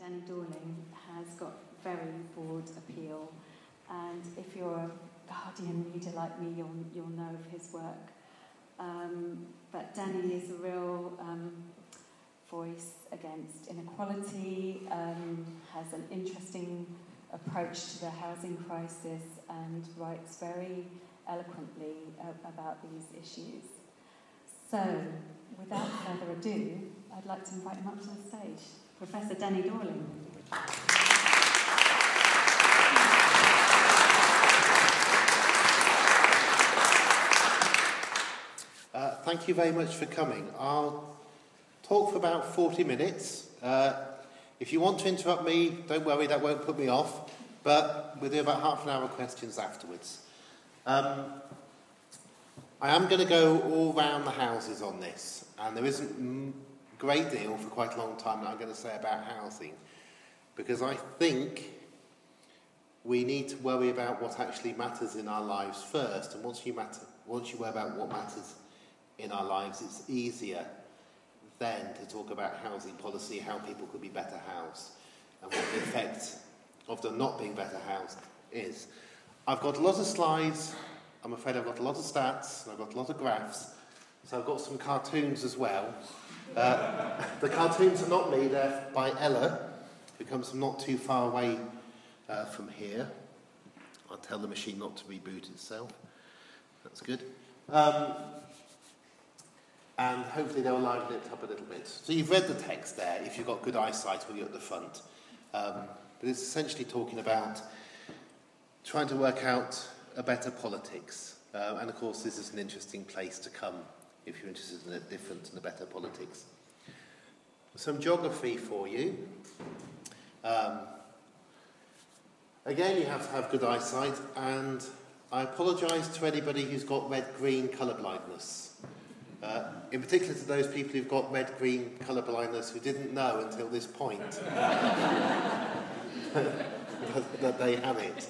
Danny Dorling has got very broad appeal, and if you're a Guardian reader like me, you'll know of his work. But Danny is a real voice against inequality, has an interesting approach to the housing crisis, and writes very eloquently about these issues. So, without further ado, I'd like to invite him up to the stage. Professor Danny Dorling. Thank you very much for coming. I'll talk for about 40 minutes. If you want to interrupt me, don't worry, that won't put me off, but we'll do about half an hour of questions afterwards. I am going to go all round the houses on this, and there isn't a great deal for quite a long time that I'm going to say about housing, because I think we need to worry about what actually matters in our lives first, and once you worry about what matters in our lives, it's easier then to talk about housing policy, how people could be better housed, and what the effect of them not being better housed is. I've got a lot of slides, I'm afraid I've got a lot of stats, and I've got a lot of graphs, so I've got some cartoons as well. The cartoons are not me, they're by Ella, who comes from not too far away from here. I'll tell the machine not to reboot itself. That's good. And hopefully they'll liven it up a little bit. So you've read the text there, if you've got good eyesight when you're at the front. But it's essentially talking about trying to work out a better politics. And of course this is an interesting place to come if you're interested in a different and a better politics. Some geography for you. Again, you have to have good eyesight, and I apologise to anybody who's got red-green colour blindness. In particular to those people who've got red-green colour blindness who didn't know until this point that they have it.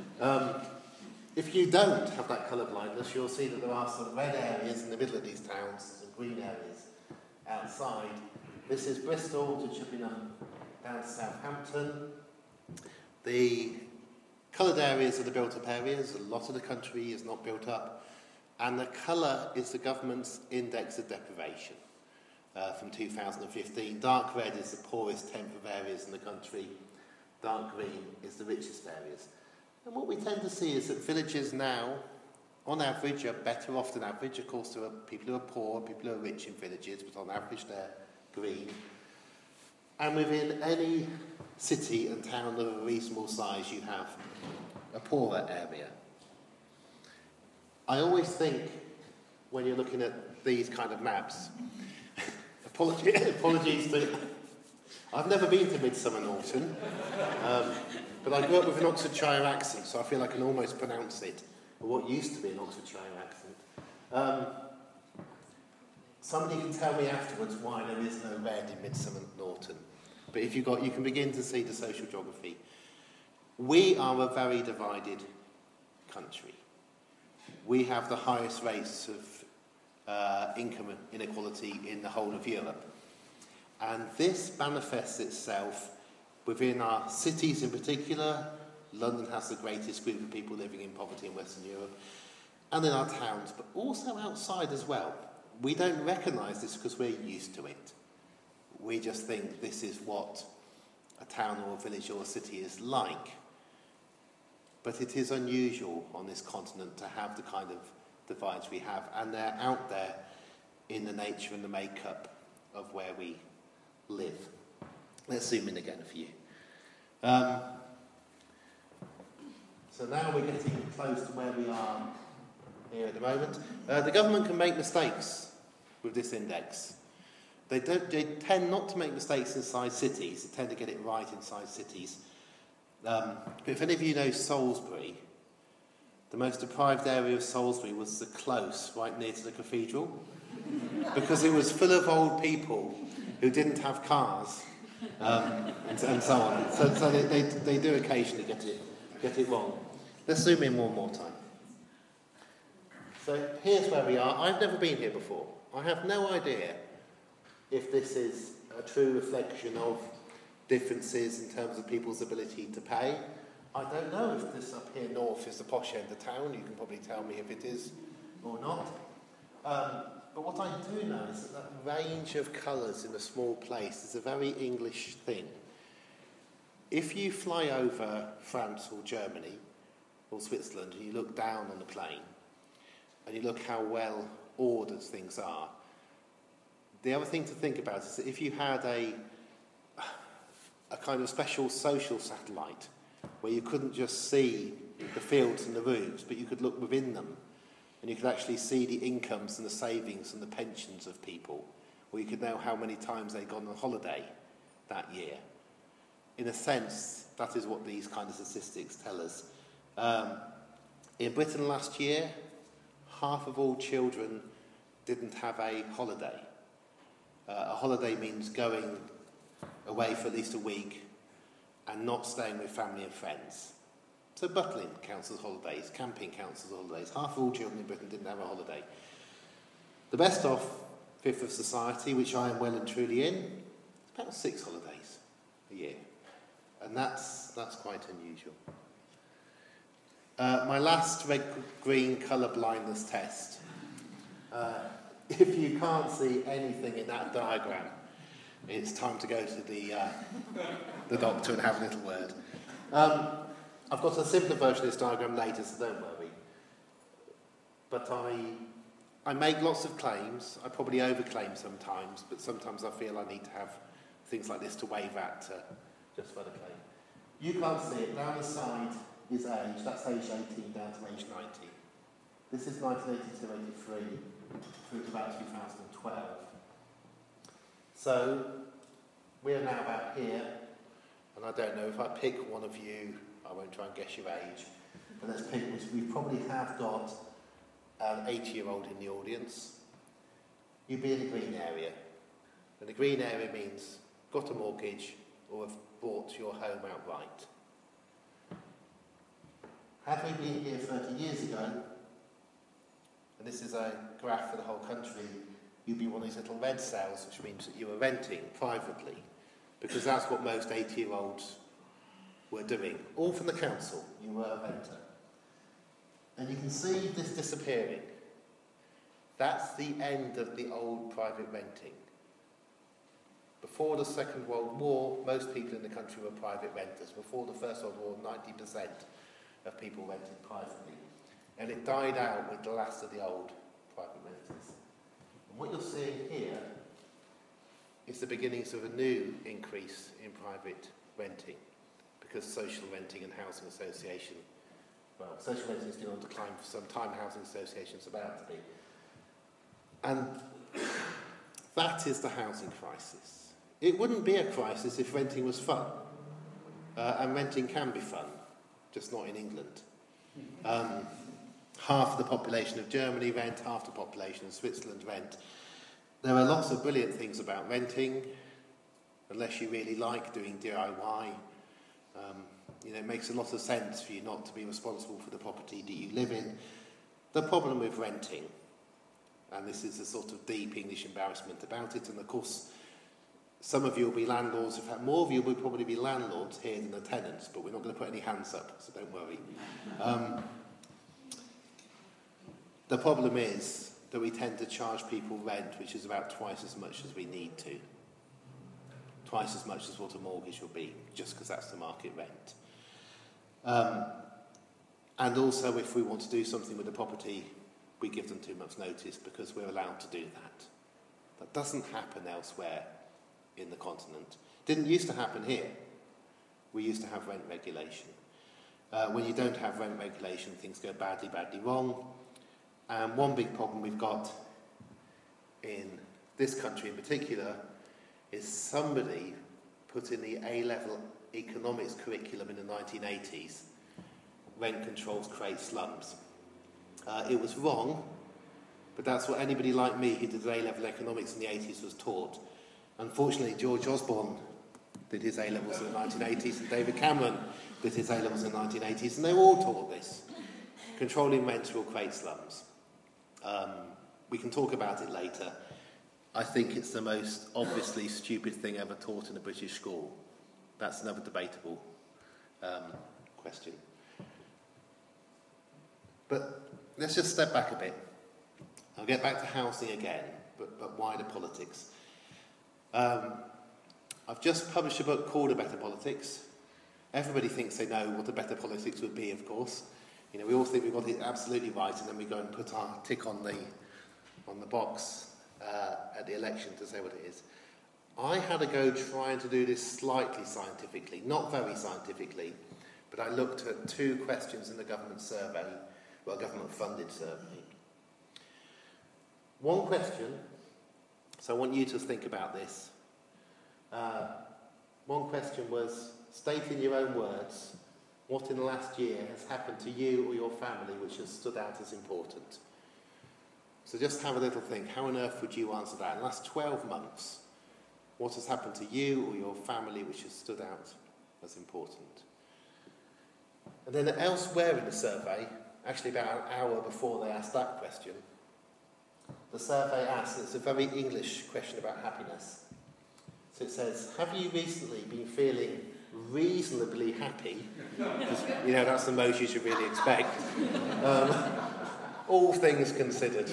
If you don't have that colour blindness, you'll see that there are some red areas in the middle of these towns, some green areas outside. This is Bristol to Chippenham down to Southampton. The coloured areas are the built-up areas. A lot of the country is not built up. And the colour is the government's index of deprivation from 2015. Dark red is the poorest tenth of areas in the country. Dark green is the richest areas. And what we tend to see is that villages now, on average, are better off than average. Of course, there are people who are poor, people who are rich in villages, but on average they're green. And within any city and town of a reasonable size, you have a poorer area. I always think, when you're looking at these kind of maps, apologies to... I've never been to Midsummer Norton, but I grew up with an Oxfordshire accent, so I feel I can almost pronounce it, or what used to be an Oxfordshire accent. Somebody can tell me afterwards why there is no red in Midsummer Norton, but if you can begin to see the social geography. We are a very divided country. We have the highest rates of income inequality in the whole of Europe. And this manifests itself within our cities in particular. London has the greatest group of people living in poverty in Western Europe, and in our towns, but also outside as well. We don't recognise this because we're used to it. We just think this is what a town or a village or a city is like. But it is unusual on this continent to have the kind of divides we have, and they're out there in the nature and the makeup of where we live. Let's zoom in again for you. So now we're getting close to where we are here at the moment. The government can make mistakes with this index. They tend not to make mistakes inside cities. They tend to get it right inside cities. But if any of you know Salisbury, the most deprived area of Salisbury was the Close, right near to the cathedral, because it was full of old people who didn't have cars, and so on. So they do occasionally get it wrong. Let's zoom in one more time. So here's where we are. I've never been here before. I have no idea if this is a true reflection of differences in terms of people's ability to pay. I don't know if this up here north is the posh end of town. You can probably tell me if it is or not. But what I do know is that range of colours in a small place is a very English thing. If you fly over France or Germany or Switzerland and you look down on the plane and you look how well ordered things are, the other thing to think about is that if you had a kind of special social satellite where you couldn't just see the fields and the roofs, but you could look within them, and you could actually see the incomes and the savings and the pensions of people, or you could know how many times they'd gone on holiday that year. In a sense, that is what these kind of statistics tell us. In Britain last year, half of all children didn't have a holiday. A holiday means going away for at least a week and not staying with family and friends. So buttling counts as holidays, camping counts as holidays. Half of all children in Britain didn't have a holiday. The best off fifth of society, which I am well and truly in, is about 6 holidays a year. And that's quite unusual. My last red-green colour blindness test. If you can't see anything in that diagram, it's time to go to the doctor and have a little word. I've got a simpler version of this diagram later, so don't worry. But I make lots of claims. I probably overclaim sometimes, but sometimes I feel I need to have things like this to wave at to just for the claim. You can't see it. Down the side is age. That's age 18 down to age 90. This is 1982-83 through to about 2012. So we are now about here, and I don't know if I pick one of you, I won't try and guess your age, but let's pick which. We probably have got an 80-year-old in the audience. You'd be in the green area, and the green area means got a mortgage or have bought your home outright. Had we been here 30 years ago, and this is a graph for the whole country, you'd be one of these little red cells, which means that you were renting privately, because that's what most 80-year-olds were doing. All from the council, you were a renter. And you can see this disappearing. That's the end of the old private renting. Before the Second World War, most people in the country were private renters. Before the First World War, 90% of people rented privately. And it died out with the last of the old private renters. And what you're seeing here is the beginnings of a new increase in private renting, because social renting and housing association, well, social renting has been on decline for some time, housing associations about to be. And that is the housing crisis. It wouldn't be a crisis if renting was fun. And renting can be fun, just not in England. Half of the population of Germany rent, half the population of Switzerland rent. There are lots of brilliant things about renting, unless you really like doing DIY. It makes a lot of sense for you not to be responsible for the property that you live in. The problem with renting, and this is a sort of deep English embarrassment about it, and of course, some of you will be landlords. In fact, more of you will probably be landlords here than the tenants, but we're not going to put any hands up, so don't worry. The problem is that we tend to charge people rent, which is about twice as much as we need to. Twice as much as what a mortgage will be, just because that's the market rent. And also, if we want to do something with the property, we give them 2 months' notice because we're allowed to do that. That doesn't happen elsewhere in the continent. Didn't used to happen here. We used to have rent regulation. When you don't have rent regulation, things go badly, badly wrong. And one big problem we've got in this country in particular is somebody put in the A-level economics curriculum in the 1980s, rent controls create slums. It was wrong, but that's what anybody like me who did A-level economics in the 80s was taught. Unfortunately, George Osborne did his A-levels in the 1980s, and David Cameron did his A-levels in the 1980s, and they were all taught this. Controlling rents will create slums. We can talk about it later. I think it's the most obviously stupid thing ever taught in a British school. That's another debatable question. But let's just step back a bit. I'll get back to housing again, but wider politics. I've just published a book called A Better Politics. Everybody thinks they know what a better politics would be, of course. You know, we all think we've got it absolutely right, and then we go and put our tick on the box at the election to say what it is. I had a go trying to do this slightly scientifically, not very scientifically, but I looked at 2 questions in the government survey, well, government-funded survey. One question, so I want you to think about this. One question was, state in your own words, what in the last year has happened to you or your family which has stood out as important? So just have a little think. How on earth would you answer that? In the last 12 months, what has happened to you or your family which has stood out as important? And then elsewhere in the survey, actually about an hour before they asked that question, the survey asked, it's a very English question about happiness. So it says, have you recently been feeling reasonably happy? You know, that's the most you should really expect. All things considered.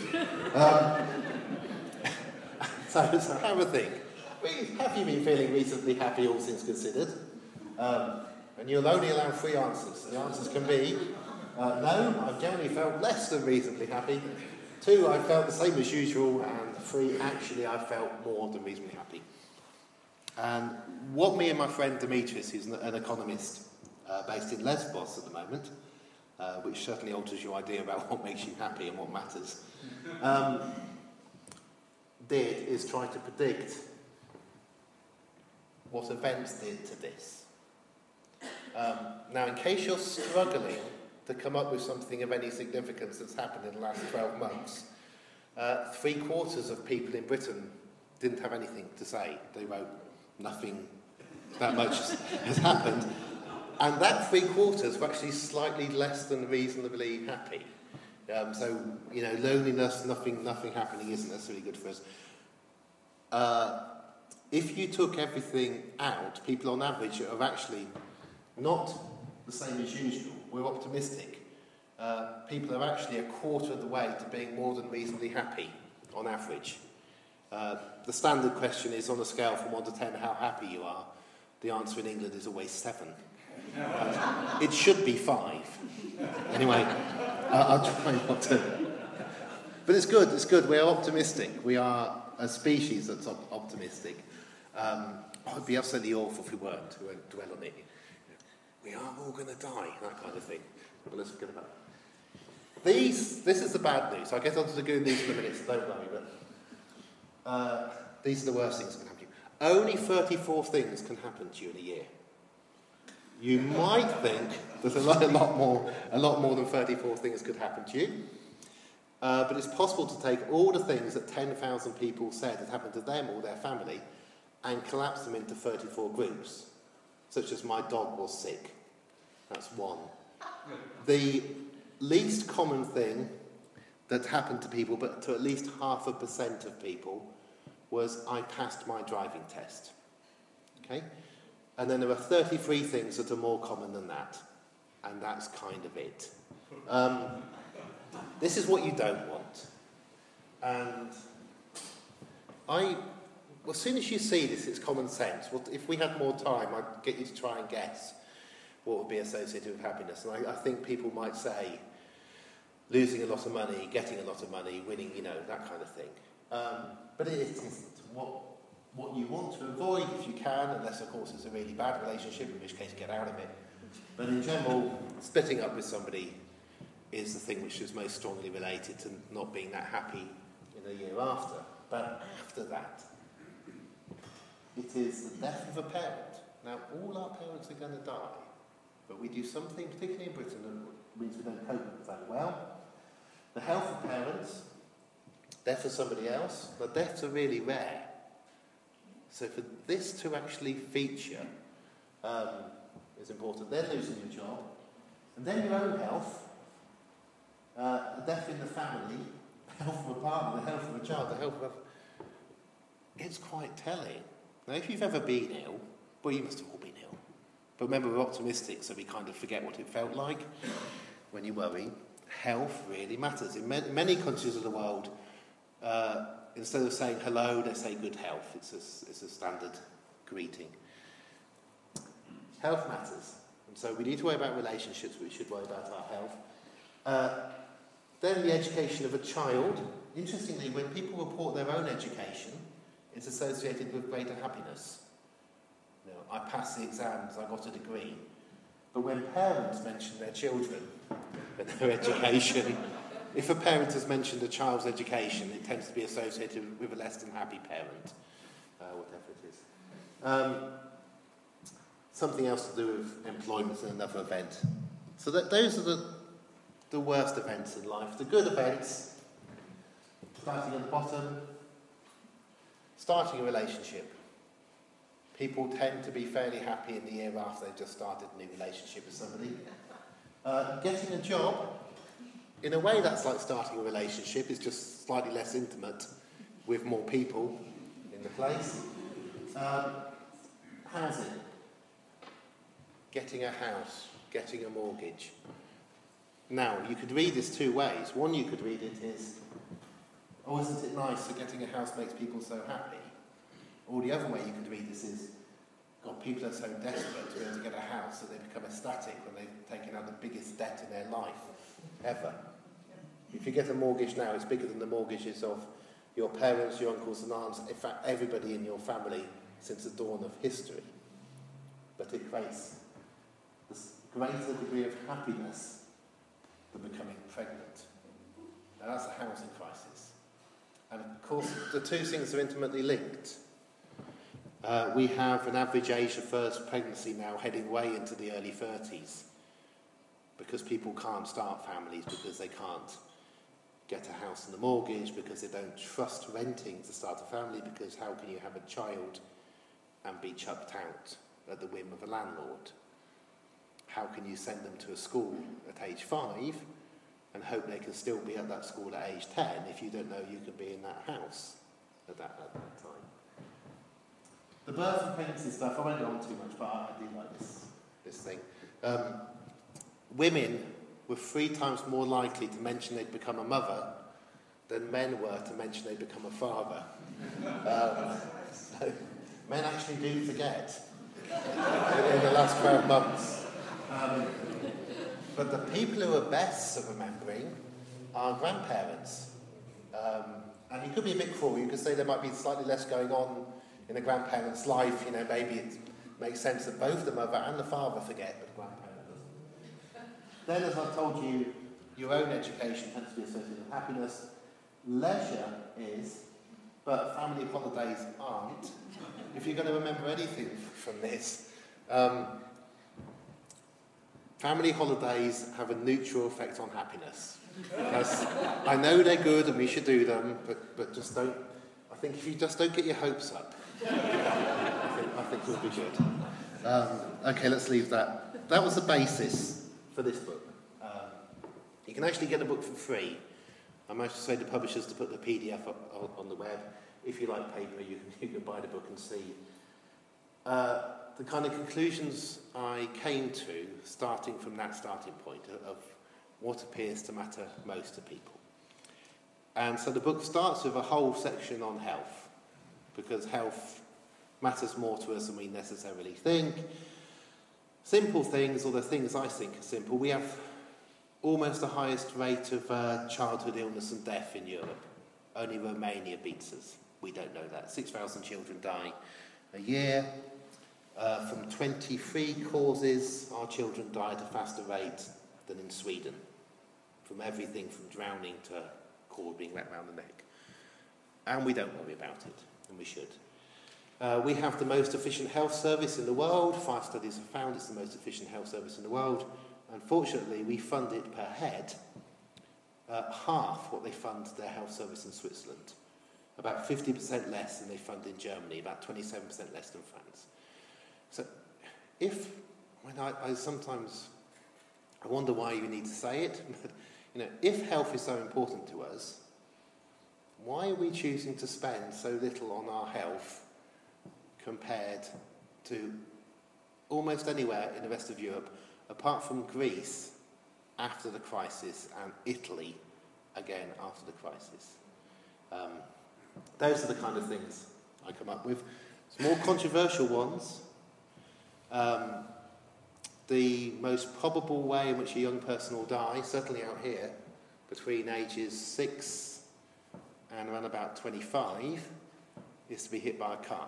So have a think. Have you been feeling reasonably happy, all things considered? And you'll only allow 3 answers. The answers can be, no, I've generally felt less than reasonably happy. 2, I felt the same as usual. And 3, actually, I felt more than reasonably happy. And what me and my friend Demetrius, who's an economist based in Lesbos at the moment, which certainly alters your idea about what makes you happy and what matters, did is try to predict what events did to this. Now, in case you're struggling to come up with something of any significance that's happened in the last 12 months, 3/4 of people in Britain didn't have anything to say. They wrote, nothing that much has happened. And that 3/4 were actually slightly less than reasonably happy. So, you know, loneliness, nothing happening isn't necessarily good for us. If you took everything out, people on average are actually not the same as usual. We're optimistic. People are actually 1/4 of the way to being more than reasonably happy on average. The standard question is, on a scale from 1 to 10, how happy you are. The answer in England is always 7. It should be 5. Anyway, I'll try not to. But it's good. We're optimistic. We are a species that's optimistic. It'd be absolutely awful if we weren't. We won't dwell on it. We are all going to die, that kind of thing. But let's forget about it. This is the bad news. I'll get onto the good news in a minute, so don't worry. But these are the worst things that can happen to you. Only 34 things can happen to you in a year. You might think there's a lot more than 34 things could happen to you. But it's possible to take all the things that 10,000 people said had happened to them or their family and collapse them into 34 groups, such as my dog was sick. That's one. The least common thing that happened to people, but to at least 0.5% of people, was I passed my driving test. Okay? And then there are 33 things that are more common than that. And that's kind of it. This is what you don't want. And as soon as you see this, it's common sense. Well, if we had more time, I'd get you to try and guess what would be associated with happiness. And I think people might say losing a lot of money, getting a lot of money, winning, that kind of thing. But it isn't. What you want to avoid, if you can, unless, of course, it's a really bad relationship, in which case get out of it. But in general, splitting up with somebody is the thing which is most strongly related to not being that happy in the year after. But after that, it is the death of a parent. Now, all our parents are going to die, but we do something, particularly in Britain, that means we don't cope with that well. The health of parents, death of somebody else, the deaths are really rare. So for this to actually feature is important. Then losing your job, and then your own health, a death in the family, the health of a partner, the health of a child, the health of... It's quite telling. Now, if you've ever been ill, well, you must have all been ill. But remember, we're optimistic, so we kind of forget what it felt like when you worry. Health really matters. In many countries of the world, instead of saying hello, they say good health. It's a standard greeting. Health matters. And so we need to worry about relationships, but we should worry about our health. Then the education of a child. Interestingly, when people report their own education, it's associated with greater happiness. You know, I passed the exams, I got a degree. But when parents mention their children and their education, if a parent has mentioned a child's education, it tends to be associated with a less than happy parent, whatever it is. Something else to do with employment and another event. So those are the worst events in life. The good events, starting at the bottom, starting a relationship. People tend to be fairly happy in the year after they've just started a new relationship with somebody. Getting a job, in a way that's like starting a relationship, it's just slightly less intimate with more people in the place. Housing. Getting a house, getting a mortgage. Now, you could read this two ways. One, you could read it is, oh, isn't it nice that getting a house makes people so happy? Or the other way you could read this is, God, people are so desperate to be able to get a house that they become ecstatic when they've taken out the biggest debt in their life, ever. If you get a mortgage now, it's bigger than the mortgages of your parents, your uncles and aunts, in fact, everybody in your family since the dawn of history. But it creates this greater degree of happiness than becoming pregnant. Now that's a housing crisis. And of course, the two things are intimately linked. We have an average age of first pregnancy now heading way into the early 30s because people can't start families because they can't get a house and a mortgage, because they don't trust renting to start a family, because how can you have a child and be chucked out at the whim of a landlord? How can you send them to a school at age 5 and hope they can still be at that school at age 10 if you don't know you can be in that house at that time? The birth and pregnancy stuff, I won't go on too much, but I do like this thing. Women were 3 times more likely to mention they'd become a mother than men were to mention they'd become a father. So men actually do forget in the last 12 months. But the people who are best at remembering are grandparents. And you could be a bit cruel. You could say there might be slightly less going on in a grandparent's life. You know, maybe it makes sense that both the mother and the father forget, but the grandparent doesn't. Then, as I've told you, your own education tends to be associated with happiness. Leisure is, but family holidays aren't. If you're going to remember anything from this, family holidays have a neutral effect on happiness. I know they're good and we should do them, but just don't. I think if you just don't get your hopes up, I think we'll be good. Okay, let's leave that. That was the basis for this book. You can actually get the book for free. I managed to say to publishers to put the PDF up on the web. If you like paper, you can buy the book and see. The kind of conclusions I came to, starting from that starting point of what appears to matter most to people. And so the book starts with a whole section on health, because health matters more to us than we necessarily think. Simple things, or the things I think are simple. We have almost the highest rate of childhood illness and death in Europe. Only Romania beats us. We don't know that. 6,000 children die a year. From 23 causes, our children die at a faster rate than in Sweden. From everything from drowning to cord being wrapped around the neck. And we don't worry about it, and we should. We have the most efficient health service in the world. 5 studies have found it's the most efficient health service in the world. Unfortunately, we fund it per head half what they fund their health service in Switzerland. About 50% less than they fund in Germany, about 27% less than France. So I sometimes wonder why you need to say it, but if health is so important to us, why are we choosing to spend so little on our health compared to almost anywhere in the rest of Europe, apart from Greece after the crisis and Italy again after the crisis. Those are the kind of things I come up with. Some more controversial ones. The most probable way in which a young person will die, certainly out here, between ages 6 and around about 25, is to be hit by a car.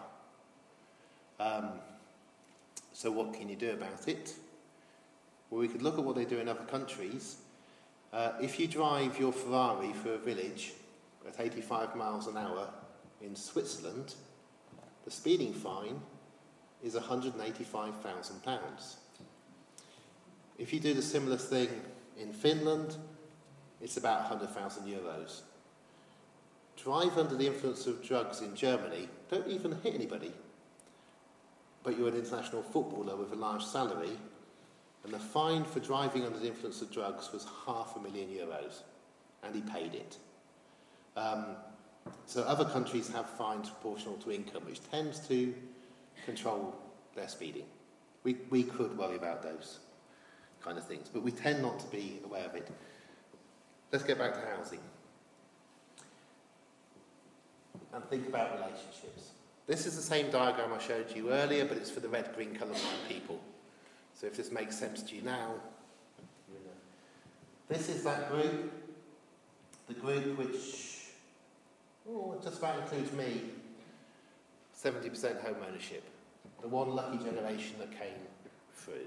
So what can you do about it? Well, we could look at what they do in other countries. If you drive your Ferrari through a village at 85 miles an hour in Switzerland, the speeding fine is £185,000. If you do the similar thing in Finland, it's about €100,000. Drive under the influence of drugs in Germany, don't even hit anybody, but you're an international footballer with a large salary, and the fine for driving under the influence of drugs was €500,000, and he paid it. So other countries have fines proportional to income, which tends to control their speeding. We could worry about those kind of things, but we tend not to be aware of it. Let's get back to housing. And think about relationships. This is the same diagram I showed you earlier, but it's for the red, green colourblind people. So if this makes sense to you now, you know. This is that group, the group which just about includes me, 70% home ownership, the one lucky generation that came through.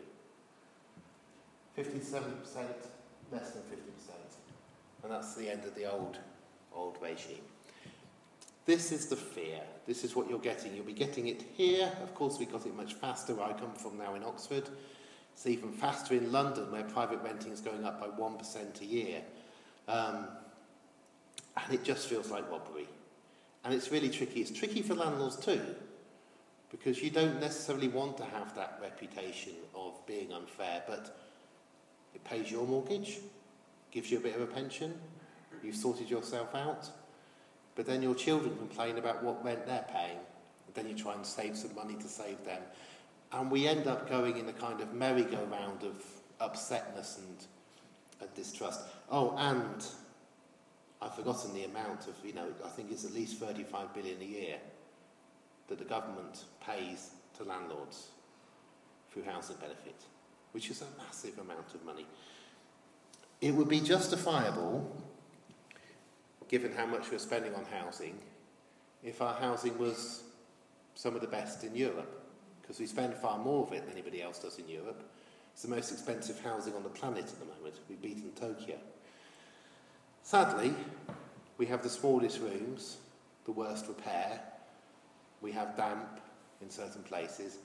50 to 70%, less than 50%. And that's the end of the old regime. This is the fear. This is what you're getting. You'll be getting it here. Of course, we got it much faster where I come from now in Oxford. It's even faster in London, where private renting is going up by 1% a year. And it just feels like robbery. And it's really tricky. It's tricky for landlords too, because you don't necessarily want to have that reputation of being unfair, but it pays your mortgage, gives you a bit of a pension, you've sorted yourself out. But then your children complain about what rent they're paying, and then you try and save some money to save them. And we end up going in a kind of merry-go-round of upsetness and distrust. Oh, and I've forgotten the amount of, I think it's at least 35 billion a year that the government pays to landlords through housing benefit, which is a massive amount of money. It would be justifiable, given how much we're spending on housing, if our housing was some of the best in Europe, because we spend far more of it than anybody else does in Europe. It's the most expensive housing on the planet at the moment. We've beaten Tokyo. Sadly, we have the smallest rooms, the worst repair, we have damp in certain places.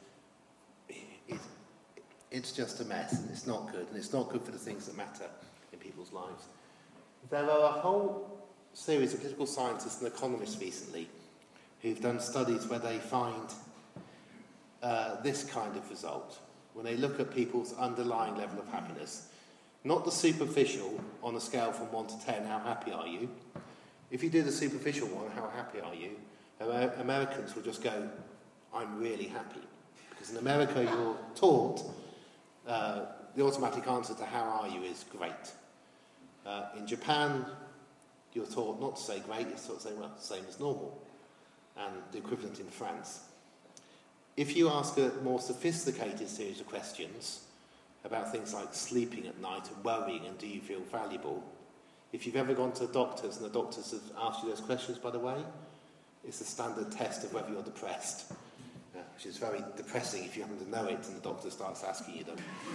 It's just a mess, and it's not good, and it's not good for the things that matter in people's lives. There are a whole series of political scientists and economists recently who've done studies where they find this kind of result. When they look at people's underlying level of happiness, not the superficial on a scale from 1 to 10, how happy are you? If you do the superficial one, how happy are you? Americans will just go, I'm really happy. Because in America you're taught the automatic answer to how are you is great. In Japan, you're taught not to say great, you're taught to say, well, same as normal. And the equivalent in France. If you ask a more sophisticated series of questions about things like sleeping at night and worrying and do you feel valuable, if you've ever gone to doctors and the doctors have asked you those questions, by the way, it's a standard test of whether you're depressed, which is very depressing if you happen to know it and the doctor starts asking you them.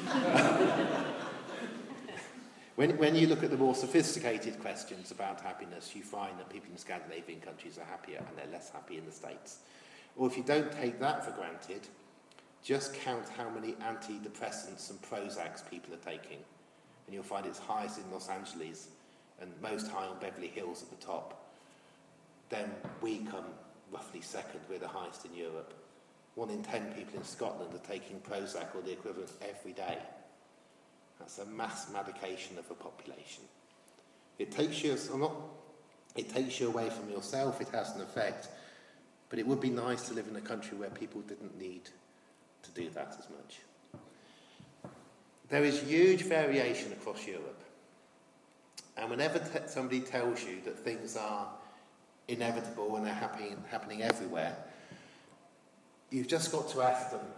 When you look at the more sophisticated questions about happiness, you find that people in Scandinavian countries are happier and they're less happy in the States. Or if you don't take that for granted, just count how many antidepressants and Prozacs people are taking, and you'll find it's highest in Los Angeles and most high on Beverly Hills at the top. Then we come roughly second, we're the highest in Europe. 1 in 10 people in Scotland are taking Prozac or the equivalent every day. That's a mass medication of a population. It takes you away from yourself, it has an effect, but it would be nice to live in a country where people didn't need to do that as much. There is huge variation across Europe. And whenever somebody tells you that things are inevitable and they're happening everywhere, you've just got to ask them,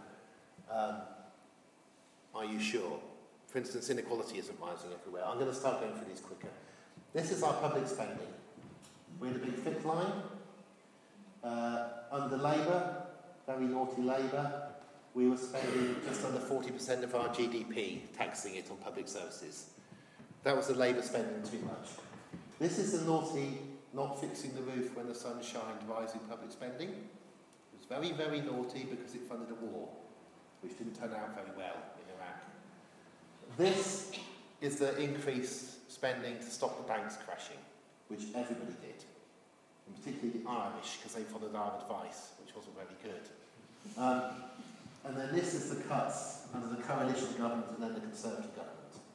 are you sure? For instance, inequality isn't rising everywhere. I'm going to start going through these quicker. This is our public spending. We're the big thick line. Under Labour, very naughty Labour, we were spending just under 40% of our GDP taxing it on public services. That was the Labour spending too much. This is the naughty, not fixing the roof when the sun shined, rising public spending. It was very, very naughty because it funded a war, which didn't turn out very well in Iraq. This is the increased spending to stop the banks crashing, which everybody did, and particularly the Irish, because they followed our advice, which wasn't very good. And then this is the cuts under the coalition government and then the Conservative government.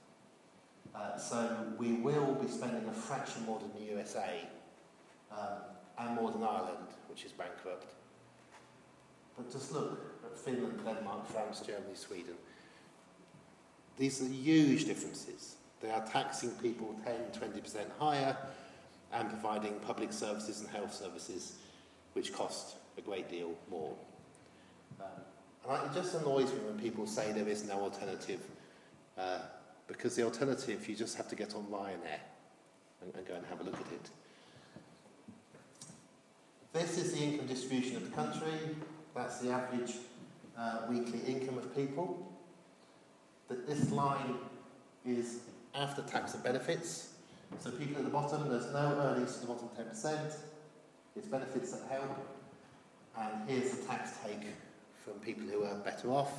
So we will be spending a fraction more than the USA and more than Ireland, which is bankrupt. But just look at Finland, Denmark, France, Germany, Sweden. These are huge differences. They are taxing people 10-20% higher and providing public services and health services which cost a great deal more. And it just annoys me when people say there is no alternative, because the alternative, you just have to get on Ryanair and go and have a look at it. This is the income distribution of the country. That's the average weekly income of people. This line is after tax and benefits. So people at the bottom, there's no earnings to the bottom 10%. It's benefits that help. And here's the tax take from people who are better off.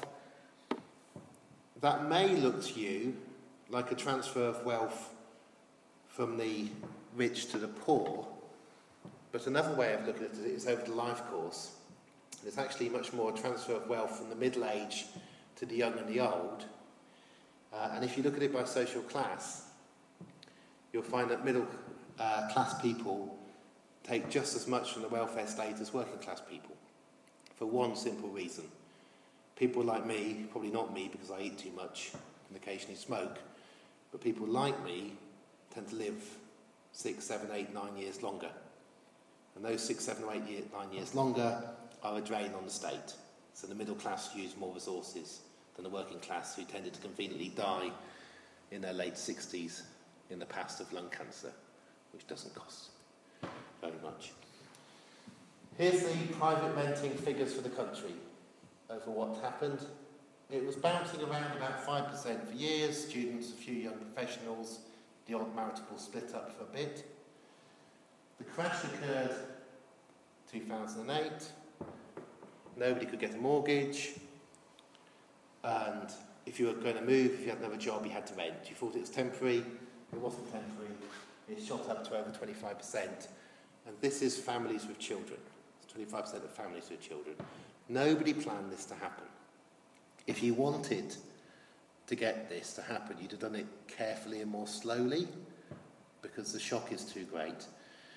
That may look to you like a transfer of wealth from the rich to the poor, but another way of looking at it is over the life course. It's actually much more a transfer of wealth from the middle age to the young and the old. And if you look at it by social class, you'll find that middle class people take just as much from the welfare state as working class people, for one simple reason. People like me, probably not me because I eat too much and occasionally smoke, but people like me tend to live 6, 7, 8, 9 years longer. And those 6, 7, 8, 9 years longer are a drain on the state. So the middle class use more resources than the working class, who tended to conveniently die in their late 60s in the past of lung cancer, which doesn't cost very much. Here's the private renting figures for the country over what happened. It was bouncing around about 5% for years, students, a few young professionals, the odd marital split up for a bit. The crash occurred 2008. Nobody could get a mortgage, and if you were going to move, if you had another job, you had to rent. You thought it was temporary. It wasn't temporary. It shot up to over 25%. And this is families with children. It's 25% of families with children. Nobody planned this to happen. If you wanted to get this to happen, you'd have done it carefully and more slowly, because the shock is too great.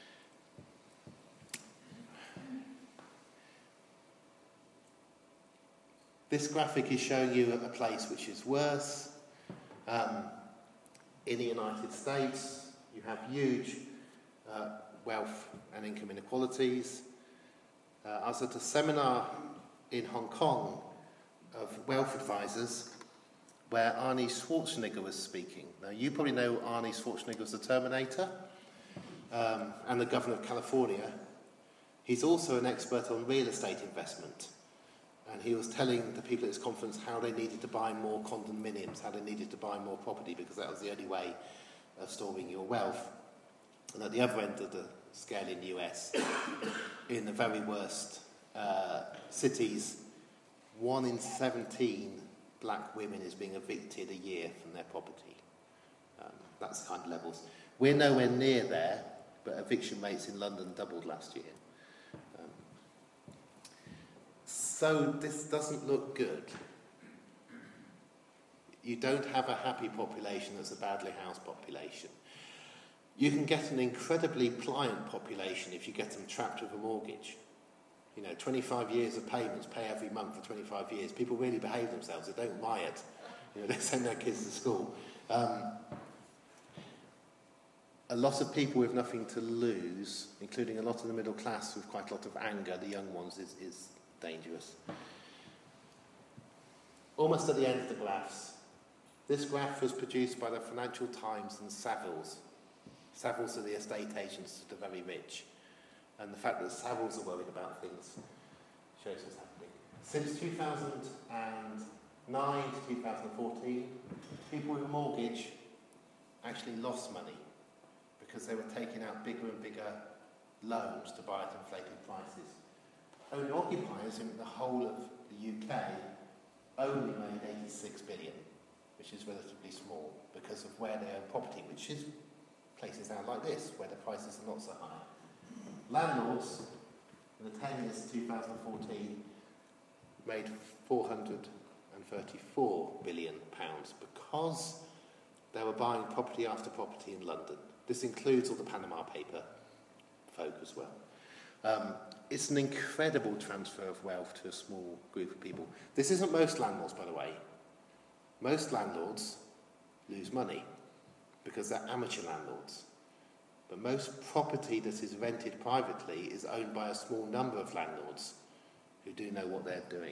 This graphic is showing you a place which is worse. In the United States, you have huge wealth and income inequalities. I was at a seminar in Hong Kong of wealth advisors where Arnie Schwarzenegger was speaking. Now, you probably know Arnie Schwarzenegger as the Terminator and the Governor of California. He's also an expert on real estate investment. And he was telling the people at this conference how they needed to buy more condominiums, how they needed to buy more property, because that was the only way of storing your wealth. And at the other end of the scale in the US, in the very worst cities, 1 in 17 black women is being evicted a year from their property. That's the kind of levels. We're nowhere near there, but eviction rates in London doubled last year. So this doesn't look good. You don't have a happy population that's a badly housed population. You can get an incredibly pliant population if you get them trapped with a mortgage. 25 years of payments, pay every month for 25 years. People really behave themselves. They don't riot. They send their kids to school. A lot of people with nothing to lose, including a lot of the middle class with quite a lot of anger, the young ones, is dangerous. Almost at the end of the graphs. This graph was produced by the Financial Times and Savills. Savills are the estate agents to the very rich. And the fact that Savills are worried about things shows what's happening. Since 2009 to 2014, people with a mortgage actually lost money because they were taking out bigger and bigger loans to buy at inflated prices. Owner occupiers in the whole of the UK only made 86 billion, which is relatively small because of where they own property, which is places down like this, where the prices are not so high. Landlords, in the 10 years to 2014, made £434 billion because they were buying property after property in London. This includes all the Panama paper folk as well. It's an incredible transfer of wealth to a small group of people. This isn't most landlords, by the way. Most landlords lose money because they're amateur landlords. But most property that is rented privately is owned by a small number of landlords who do know what they're doing.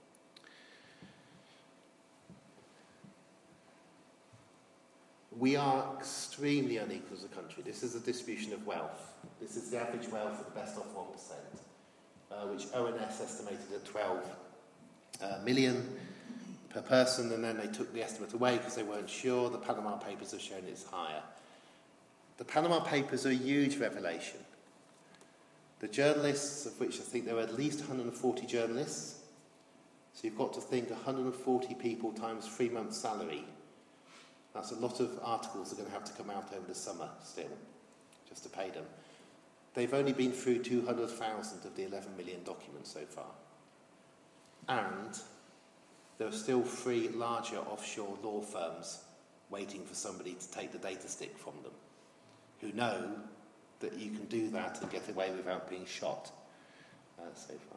We are extremely unequal as a country. This is a distribution of wealth. This is the average wealth of the best off 1%, which ONS estimated at 12 million per person, and then they took the estimate away because they weren't sure. The Panama Papers have shown it's higher. The Panama Papers are a huge revelation. The journalists, of which I think there were at least 140 journalists, so you've got to think 140 people times 3 months' salary. That's a lot of articles that are going to have to come out over the summer still, just to pay them. They've only been through 200,000 of the 11 million documents so far. And there are still 3 larger offshore law firms waiting for somebody to take the data stick from them, who know that you can do that and get away without being shot so far.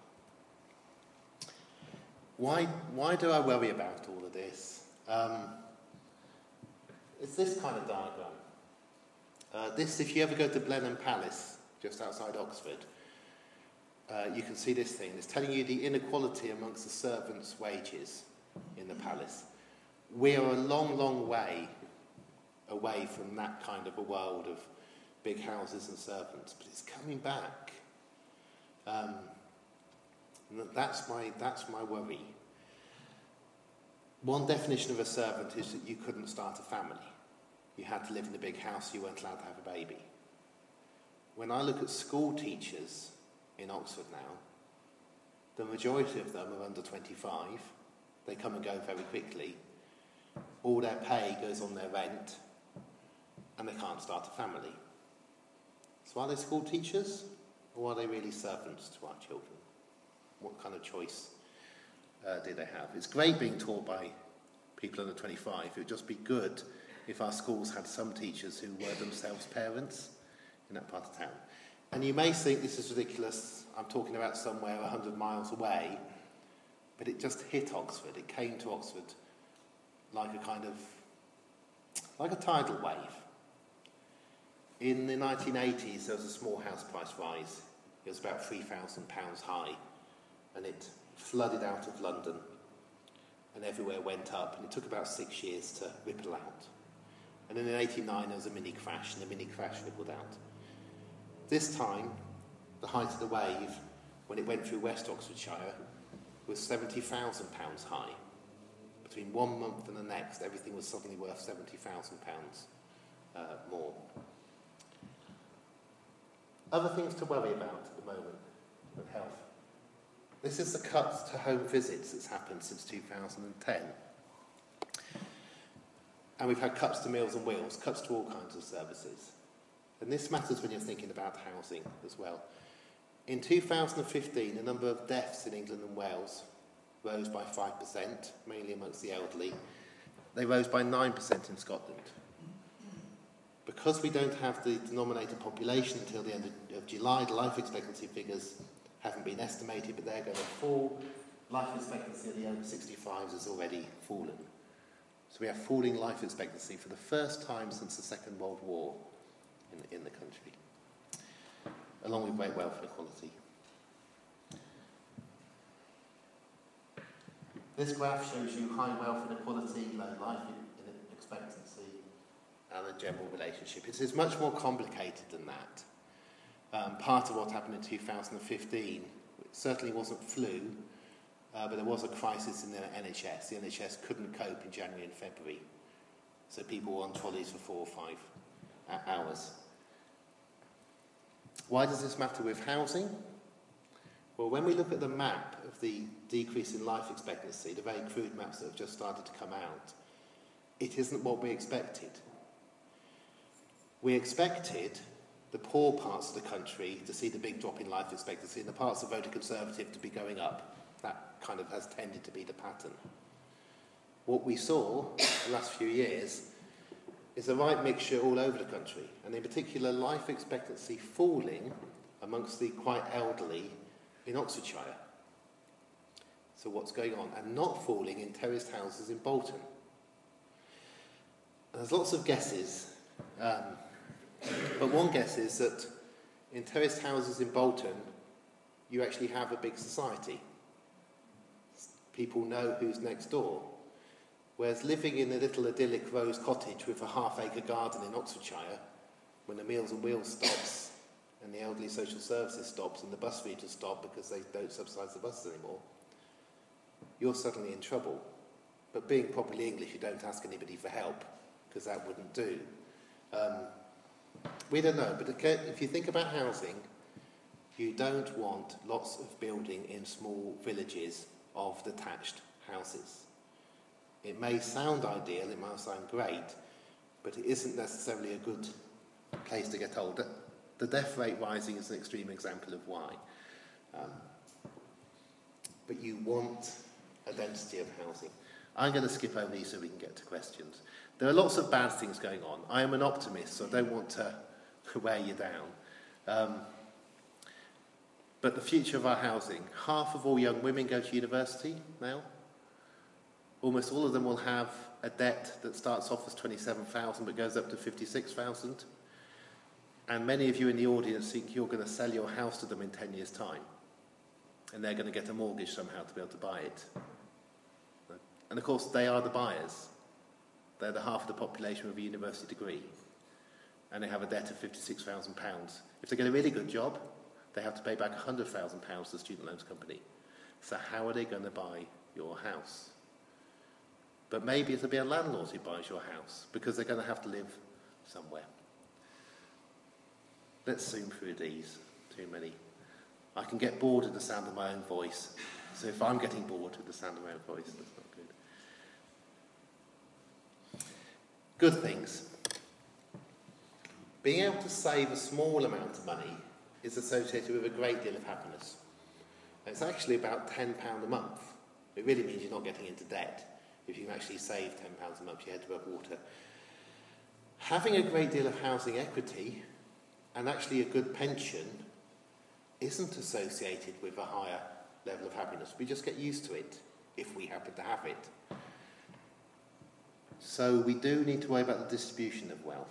Why do I worry about all of this? It's this kind of diagram. This, if you ever go to Blenheim Palace, just outside Oxford, you can see this thing. It's telling you the inequality amongst the servants' wages in the palace. We are a long, long way away from that kind of a world of big houses and servants, but it's coming back. That's my worry. One definition of a servant is that you couldn't start a family. You had to live in a big house, you weren't allowed to have a baby. When I look at school teachers in Oxford now, the majority of them are under 25. They come and go very quickly. All their pay goes on their rent, and they can't start a family. So are they school teachers, or are they really servants to our children? What kind of choice do they have? It's great being taught by people under 25. It would just be good if our schools had some teachers who were themselves parents in that part of town. And you may think this is ridiculous. I'm talking about somewhere 100 miles away, but it just hit Oxford. It came to Oxford like a tidal wave. In the 1980s, there was a small house price rise. It was about £3,000 high, and it flooded out of London, and everywhere went up, and it took about 6 years to ripple out. And then in 1989, there was a mini crash, and the mini crash rippled out. This time, the height of the wave, when it went through West Oxfordshire, was £70,000 high. Between 1 month and the next, everything was suddenly worth £70,000 more. Other things to worry about at the moment with health. This is the cuts to home visits that's happened since 2010. And we've had cuts to Meals on Wheels, cuts to all kinds of services. And this matters when you're thinking about housing as well. In 2015, the number of deaths in England and Wales rose by 5%, mainly amongst the elderly. They rose by 9% in Scotland. Because we don't have the denominator population until the end of July, the life expectancy figures haven't been estimated, but they're going to fall. Life expectancy of the over 65s has already fallen. So we have falling life expectancy for the first time since the Second World War in the country, along with great wealth inequality. This graph shows you high wealth inequality, low life expectancy, and a general relationship. It is much more complicated than that. Part of what happened in 2015, it certainly wasn't flu, but there was a crisis in the NHS. The NHS couldn't cope in January and February, so people were on trolleys for 4 or 5 hours. Why does this matter with housing? Well, when we look at the map of the decrease in life expectancy, the very crude maps that have just started to come out, it isn't what we expected. We expected the poor parts of the country to see the big drop in life expectancy and the parts that voted Conservative to be going up. That kind of has tended to be the pattern. What we saw the last few years is a right mixture all over the country, and in particular life expectancy falling amongst the quite elderly in Oxfordshire. So what's going on? And not falling in terraced houses in Bolton. And there's lots of guesses, but one guess is that in terraced houses in Bolton, you actually have a big society. People know who's next door. Whereas living in a little idyllic rose cottage with a half-acre garden in Oxfordshire, when the Meals on Wheels stops and the elderly social services stops and the bus feeders stop because they don't subsidise the buses anymore, you're suddenly in trouble. But being properly English, you don't ask anybody for help, because that wouldn't do. We don't know, but if you think about housing, you don't want lots of building in small villages of detached houses. It may sound ideal, it might sound great, but it isn't necessarily a good place to get older. The death rate rising is an extreme example of why. But you want a density of housing. I'm going to skip over these so we can get to questions. There are lots of bad things going on. I am an optimist, so I don't want to wear you down. But the future of our housing, half of all young women go to university now. Almost all of them will have a debt that starts off as 27,000 but goes up to 56,000. And many of you in the audience think you're going to sell your house to them in 10 years' time. And they're going to get a mortgage somehow to be able to buy it. And of course, they are the buyers. They're the half of the population with a university degree. And they have a debt of £56,000. If they get a really good job, they have to pay back £100,000 to the student loans company. So how are they going to buy your house? But maybe it'll be a landlord who buys your house, because they're going to have to live somewhere. Let's zoom through these. Too many. I can get bored of the sound of my own voice. So if I'm getting bored with the sound of my own voice, that's not good. Good things. Being able to save a small amount of money is associated with a great deal of happiness. And it's actually about £10 a month. It really means you're not getting into debt. If you can actually save £10 a month, your head above water. Having a great deal of housing equity and actually a good pension isn't associated with a higher level of happiness. We just get used to it if we happen to have it. So we do need to worry about the distribution of wealth.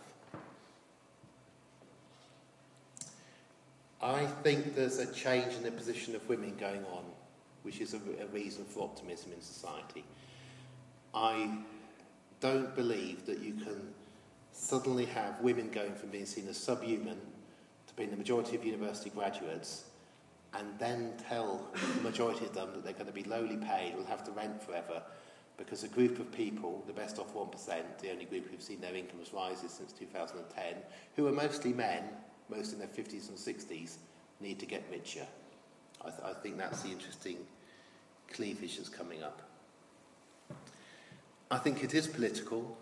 I think there's a change in the position of women going on, which is a reason for optimism in society. I don't believe that you can suddenly have women going from being seen as subhuman to being the majority of university graduates and then tell the majority of them that they're going to be lowly paid, will have to rent forever, because a group of people, the best off 1%, the only group who've seen their incomes rises since 2010, who are mostly men, most in their 50s and 60s, need to get richer. I think that's the interesting cleavage that's coming up. I think it is political.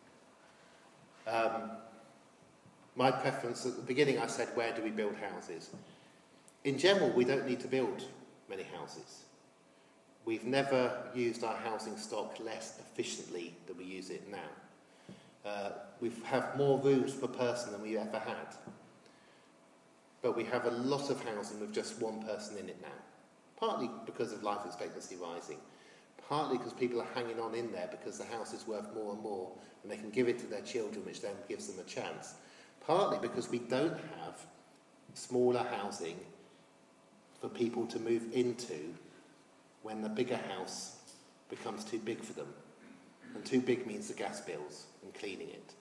My preference, at the beginning I said, where do we build houses? In general, we don't need to build many houses. We've never used our housing stock less efficiently than we use it now. We have more rooms per person than we ever had. but we have a lot of housing with just one person in it now. Partly because of life expectancy rising, partly because people are hanging on in there because the house is worth more and more and they can give it to their children, which then gives them a chance. Partly because we don't have smaller housing for people to move into when the bigger house becomes too big for them. And too big means the gas bills and cleaning it.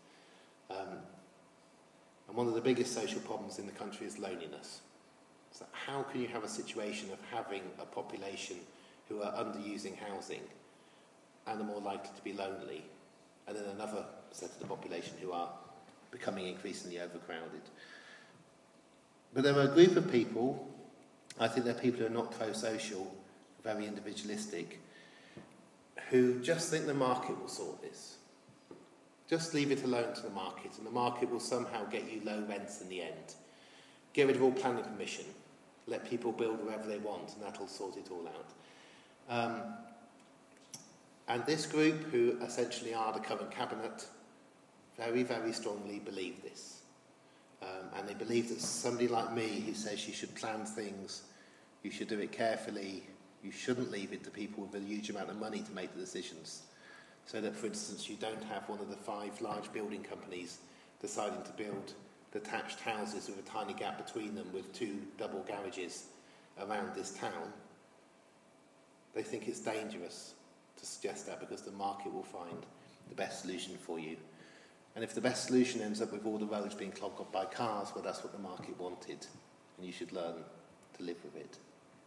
And one of the biggest social problems in the country is loneliness. So how can you have a situation of having a population who are underusing housing and are more likely to be lonely, and then another set of the population who are becoming increasingly overcrowded? But there are a group of people, I think they're people who are not pro-social, very individualistic, who just think the market will sort this. Just leave it alone to the market, and the market will somehow get you low rents in the end. Get rid of all planning permission. Let people build wherever they want, and that'll sort it all out. And this group, who essentially are the current cabinet, very, very strongly believe this. And they believe that somebody like me, who says you should plan things, you should do it carefully, you shouldn't leave it to people with a huge amount of money to make the decisions. So that, for instance, you don't have one of the 5 large building companies deciding to build detached houses with a tiny gap between them with 2 double garages around this town. They think it's dangerous to suggest that because the market will find the best solution for you. And if the best solution ends up with all the roads being clogged up by cars, well, that's what the market wanted, and you should learn to live with it.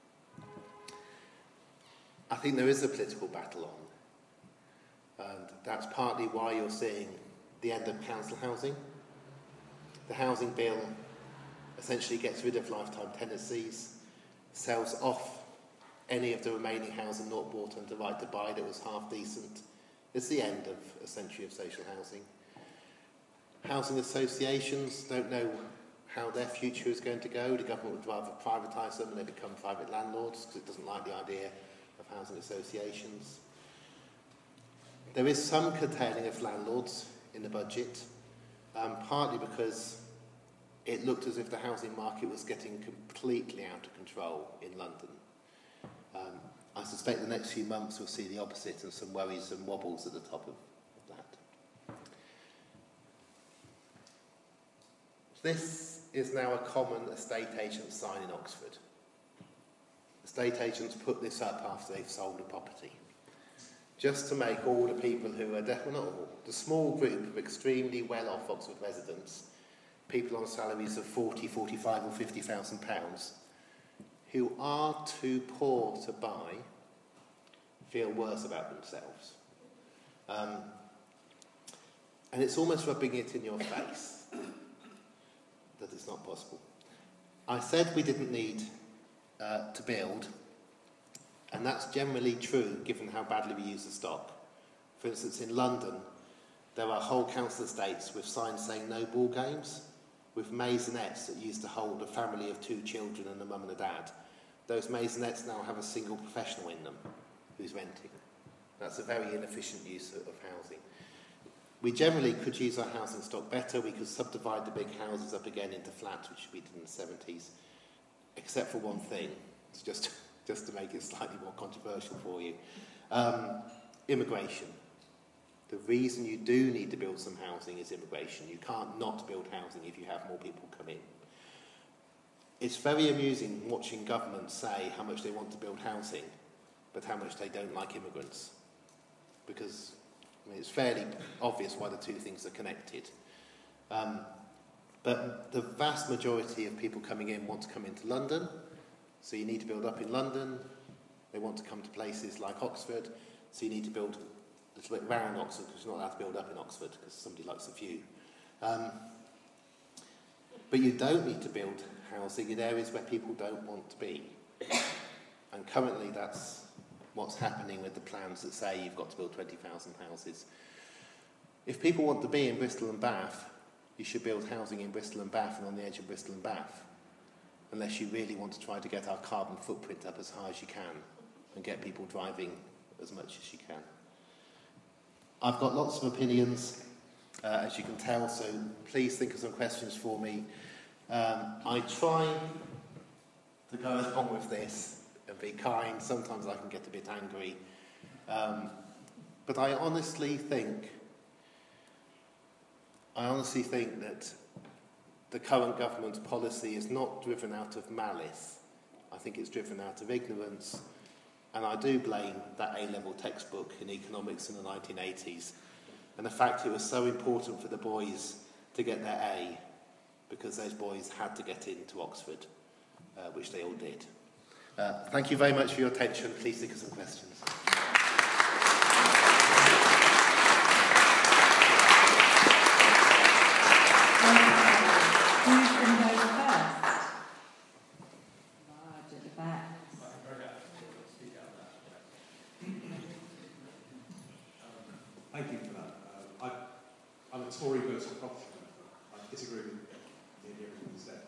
I think there is a political battle on, and that's partly why you're seeing the end of council housing. The housing bill essentially gets rid of lifetime tenancies, sells off any of the remaining housing not bought under right to buy that was half decent. It's the end of a century of social housing. Housing associations don't know how their future is going to go. The government would rather privatise them and they become private landlords because it doesn't like the idea of housing associations. There is some curtailing of landlords in the budget, partly because it looked as if the housing market was getting completely out of control in London. I suspect the next few months we'll see the opposite and some worries and wobbles at the top of that. This is now a common estate agent sign in Oxford. Estate agents put this up after they've sold a property, just to make all the people who are definitely not all, the small group of extremely well-off Oxford residents, people on salaries of 40, 45 or 50,000 pounds, who are too poor to buy, feel worse about themselves. And it's almost rubbing it in your face that it's not possible. I said we didn't need to build, and that's generally true given how badly we use the stock. For instance, in London, there are whole council estates with signs saying no ball games, with maisonettes that used to hold a family of 2 children and a mum and a dad. Those maisonettes now have a single professional in them who's renting. That's a very inefficient use of housing. We generally could use our housing stock better. We could subdivide the big houses up again into flats, which we did in the 70s, except for one thing. It's just to make it slightly more controversial for you. Immigration. The reason you do need to build some housing is immigration. You can't not build housing if you have more people come in. It's very amusing watching governments say how much they want to build housing, but how much they don't like immigrants. Because it's fairly obvious why the 2 things are connected. But the vast majority of people coming in want to come into London, so you need to build up in London. They want to come to places like Oxford, so you need to build a little bit around Oxford, because you're not allowed to build up in Oxford, because somebody likes a view. But you don't need to build housing in areas where people don't want to be. And currently that's what's happening with the plans that say you've got to build 20,000 houses. If people want to be in Bristol and Bath, you should build housing in Bristol and Bath and on the edge of Bristol and Bath, unless you really want to try to get our carbon footprint up as high as you can and get people driving as much as you can. I've got lots of opinions, as you can tell, so please think of some questions for me. I try to go along with this and be kind. Sometimes I can get a bit angry. But I honestly think that the current government's policy is not driven out of malice. I think it's driven out of ignorance. And I do blame that A-level textbook in economics in the 1980s and the fact it was so important for the boys to get their A, because those boys had to get into Oxford, which they all did. Thank you very much for your attention. Please think of some questions. Who's going to go first? Large at the back. Thank you for that. I'm a Tory versus property member. I disagree with everything you said.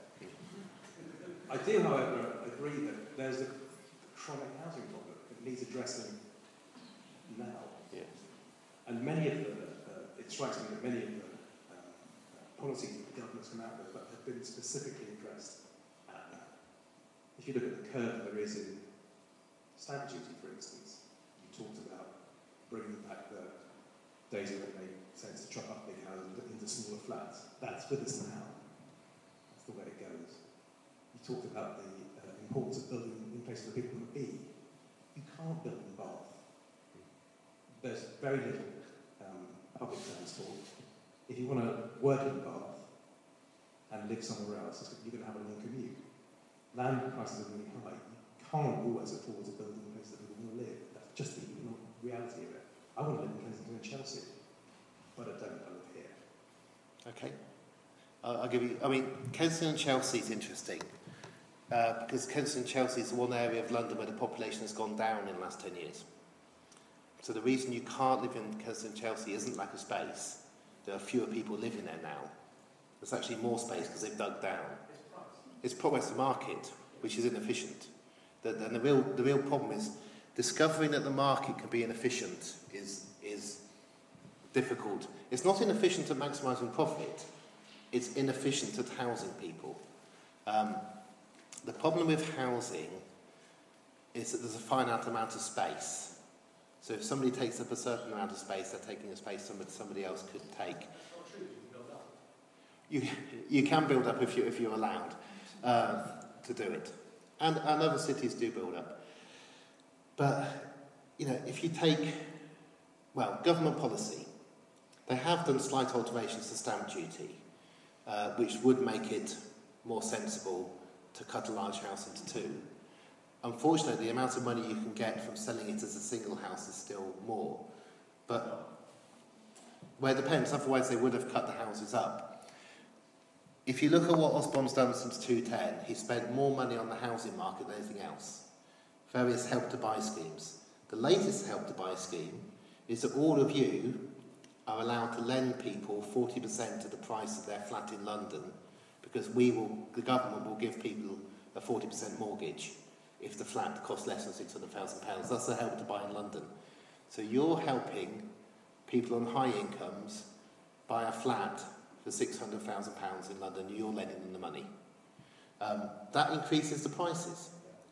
I do, however, agree that there's a chronic housing problem that needs addressing now. Yes. And many of it strikes me that many of the policies that the government's come out with have been specifically addressed at now. If you look at the curve there is in stamp duty, for instance, you talked about bringing back the days when it made sense to chop up big houses into smaller flats. That's with us now. That's the way it goes. You talked about the importance of building in places where people want to be. You can't build in Bath. There's very little public transport. If you want to work in Bath and live somewhere else, you're going to have a long commute. Land prices are really high. You can't always afford to build in places that people want to live. That's just the reality of it. I want to live in Kensington and Chelsea, but I don't. I live here. Okay. I'll give you... I mean, Kensington and Chelsea is interesting because Kensington and Chelsea is the one area of London where the population has gone down in the last 10 years. So the reason you can't live in Kensington and Chelsea isn't lack of space. There are fewer people living there now. There's actually more space because they've dug down. It's progress the market, which is inefficient. And the real problem is discovering that the market can be inefficient is difficult. It's not inefficient at maximising profit. It's inefficient at housing people. The problem with housing is that there's a finite amount of space. So if somebody takes up a certain amount of space, they're taking a space somebody else could take. That's not true. You can build up. You can build up if you're allowed to do it. And other cities do build up. But, if you take, government policy, they have done slight alterations to stamp duty, which would make it more sensible to cut a large house into two. Unfortunately, the amount of money you can get from selling it as a single house is still more. But, it depends, otherwise they would have cut the houses up. If you look at what Osborne's done since 2010, he spent more money on the housing market than anything else. Various Help to Buy schemes. The latest Help to Buy scheme is that all of you are allowed to lend people 40% of the price of their flat in London because the government will give people a 40% mortgage if the flat costs less than £600,000. That's the Help to Buy in London. So you're helping people on high incomes buy a flat for £600,000 in London. You're lending them the money. That increases the prices.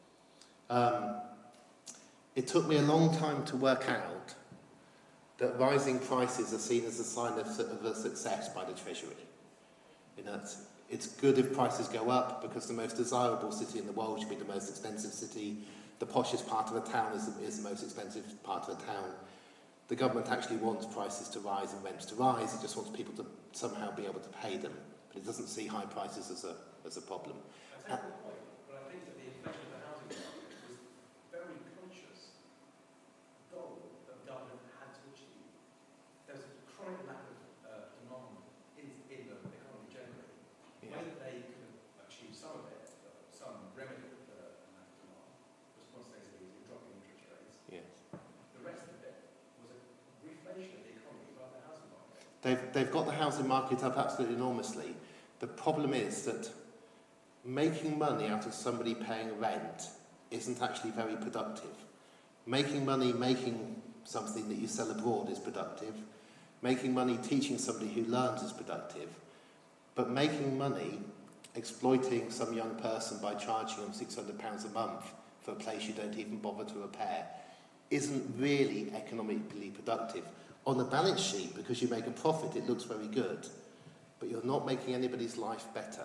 It took me a long time to work out that rising prices are seen as a sign of a success by the Treasury. It's good if prices go up because the most desirable city in the world should be the most expensive city. The poshest part of a town is the most expensive part of a town. The government actually wants prices to rise and rents to rise. It just wants people to somehow be able to pay them. But it doesn't see high prices as a problem. I take your point, but I think that the inflation of the housing market was a very conscious goal that the government had to achieve. There's a chronic lack of demand in the economy generally. Yeah. Whether they could achieve some of it, some remedy for the lack of demand, was quantitatively easy, dropping interest rates. Yes. The rest of it was a reflation of the economy about the housing market. They've got the housing market up absolutely enormously. The problem is that making money out of somebody paying rent isn't actually very productive. Making money making something that you sell abroad is productive. Making money teaching somebody who learns is productive. But making money exploiting some young person by charging them £600 a month for a place you don't even bother to repair isn't really economically productive. On the balance sheet, because you make a profit, it looks very good, but you're not making anybody's life better.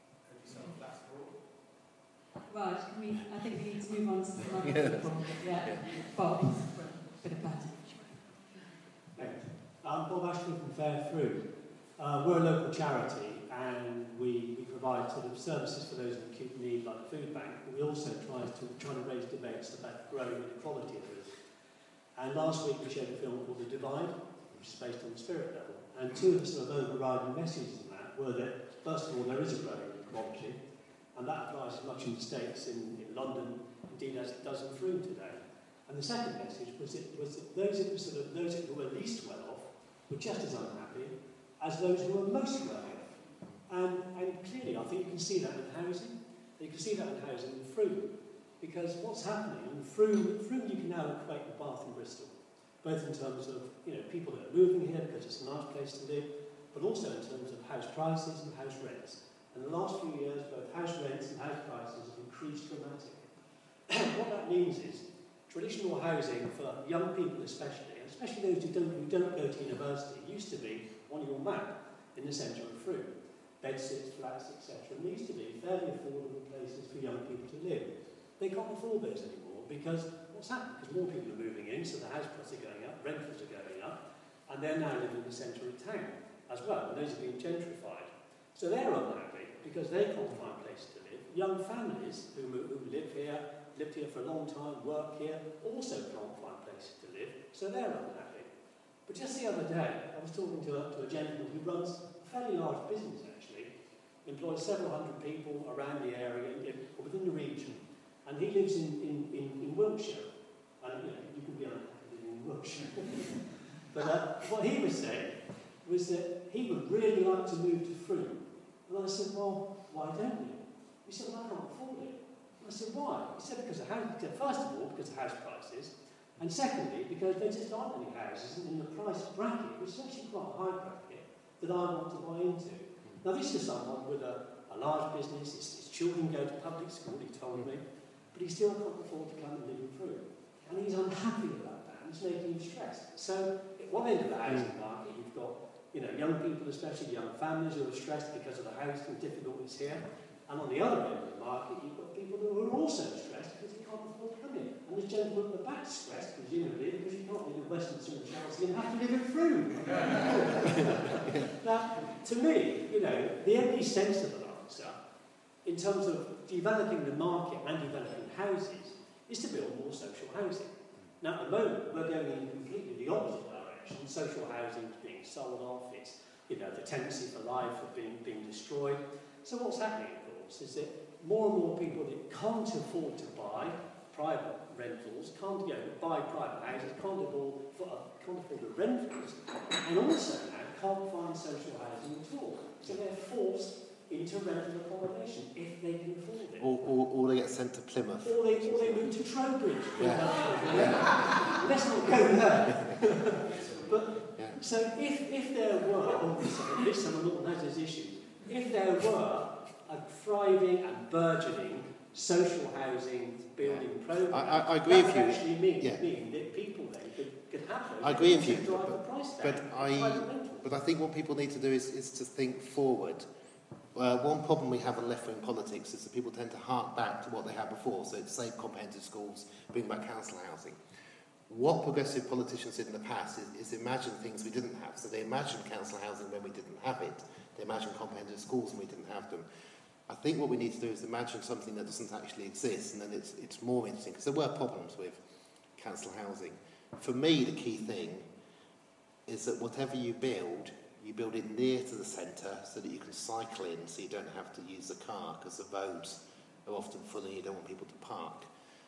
Right, I think we need to move on to some other people. Yeah. Bob, bit of baton. I'm Bob Ashley from Fair Fruit. We're a local charity and we provide sort of services for those in acute need like the food bank, but we also try to raise debates about growing inequality in the And last week we showed a film called The Divide, which is based on the spirit level. And two of the sort of overriding messages in that were that, first of all, there is a growing inequality, and that applies as much in the States, in London, indeed as it does in Frome today. And the second message was that those who were least well off were just as unhappy as those who were most well off. And clearly, I think you can see that in housing. You can see that in housing in Frome. Because what's happening in Frome you can now equate with Bath and Bristol, both in terms of people that are moving here because it's a nice place to live, but also in terms of house prices and house rents. In the last few years, both house rents and house prices have increased dramatically. What that means is traditional housing for young people especially those who don't go to university, used to be on your map in the centre of Frome. Bedsits, flats, etc. And they used to be fairly affordable places for young people to live. They can't afford those anymore because what's happened? Because more people are moving in, so the house prices are going up, rentals are going up, and they're now living in the centre of town as well, and those are being gentrified. So they're unhappy because they can't find places to live. Young families who live here, lived here for a long time, work here, also can't find places to live, so they're unhappy. But just the other day, I was talking to a gentleman who runs a fairly large business actually, employs several hundred people around the area, or within the region. And he lives in Wiltshire, and you can be unhappy living in Wiltshire. But what he was saying was that he would really like to move to Frome. And I said, well, why don't you? He said, well, I can't afford it. And I said, why? He said, because first of all, because of house prices, and secondly, because there just aren't any houses in the price bracket, which is actually quite a high bracket, that I want to buy into. Now, this is someone with a large business, his children go to public school, he told me, but he still can't afford to come and live in Frome. And he's unhappy about that, and it's making him stressed. So, at one end of the housing market, you've got young people, especially young families, who are stressed because of the housing difficulties here. And on the other end of the market, you've got people who are also stressed because they can't afford to come in. And this gentleman at the back is stressed, presumably, because you can't live in Westminster and Chelsea and have to live in Frome. Now, to me, the only sensible answer in terms of developing the market and developing houses is to build more social housing. Now, at the moment, we're going in completely the opposite direction. Social housing is being sold off. It's, the tenancy for life are being destroyed. So what's happening, of course, is that more and more people that can't afford to buy private rentals, can't buy private houses, can't afford the rentals, and also now can't find social housing at all. So they're forced into rental accommodation if they can afford it. Or they get sent to Plymouth. Or they move to Trowbridge. Yeah. Let's not go there. But so if there were, this someone has this issue, if there were a thriving and burgeoning social housing building program, I agree with you. That actually mean that people then could have those. I agree with you. Drive the price down. But I think what people need to do is to think forward. One problem we have in left-wing politics is that people tend to hark back to what they had before, so it's save comprehensive schools, bring back council housing. What progressive politicians did in the past is imagine things we didn't have. So they imagined council housing when we didn't have it. They imagined comprehensive schools when we didn't have them. I think what we need to do is imagine something that doesn't actually exist, and then it's more interesting, because there were problems with council housing. For me, the key thing is that whatever you build it near to the centre so that you can cycle in, so you don't have to use the car, because the roads are often full and you don't want people to park.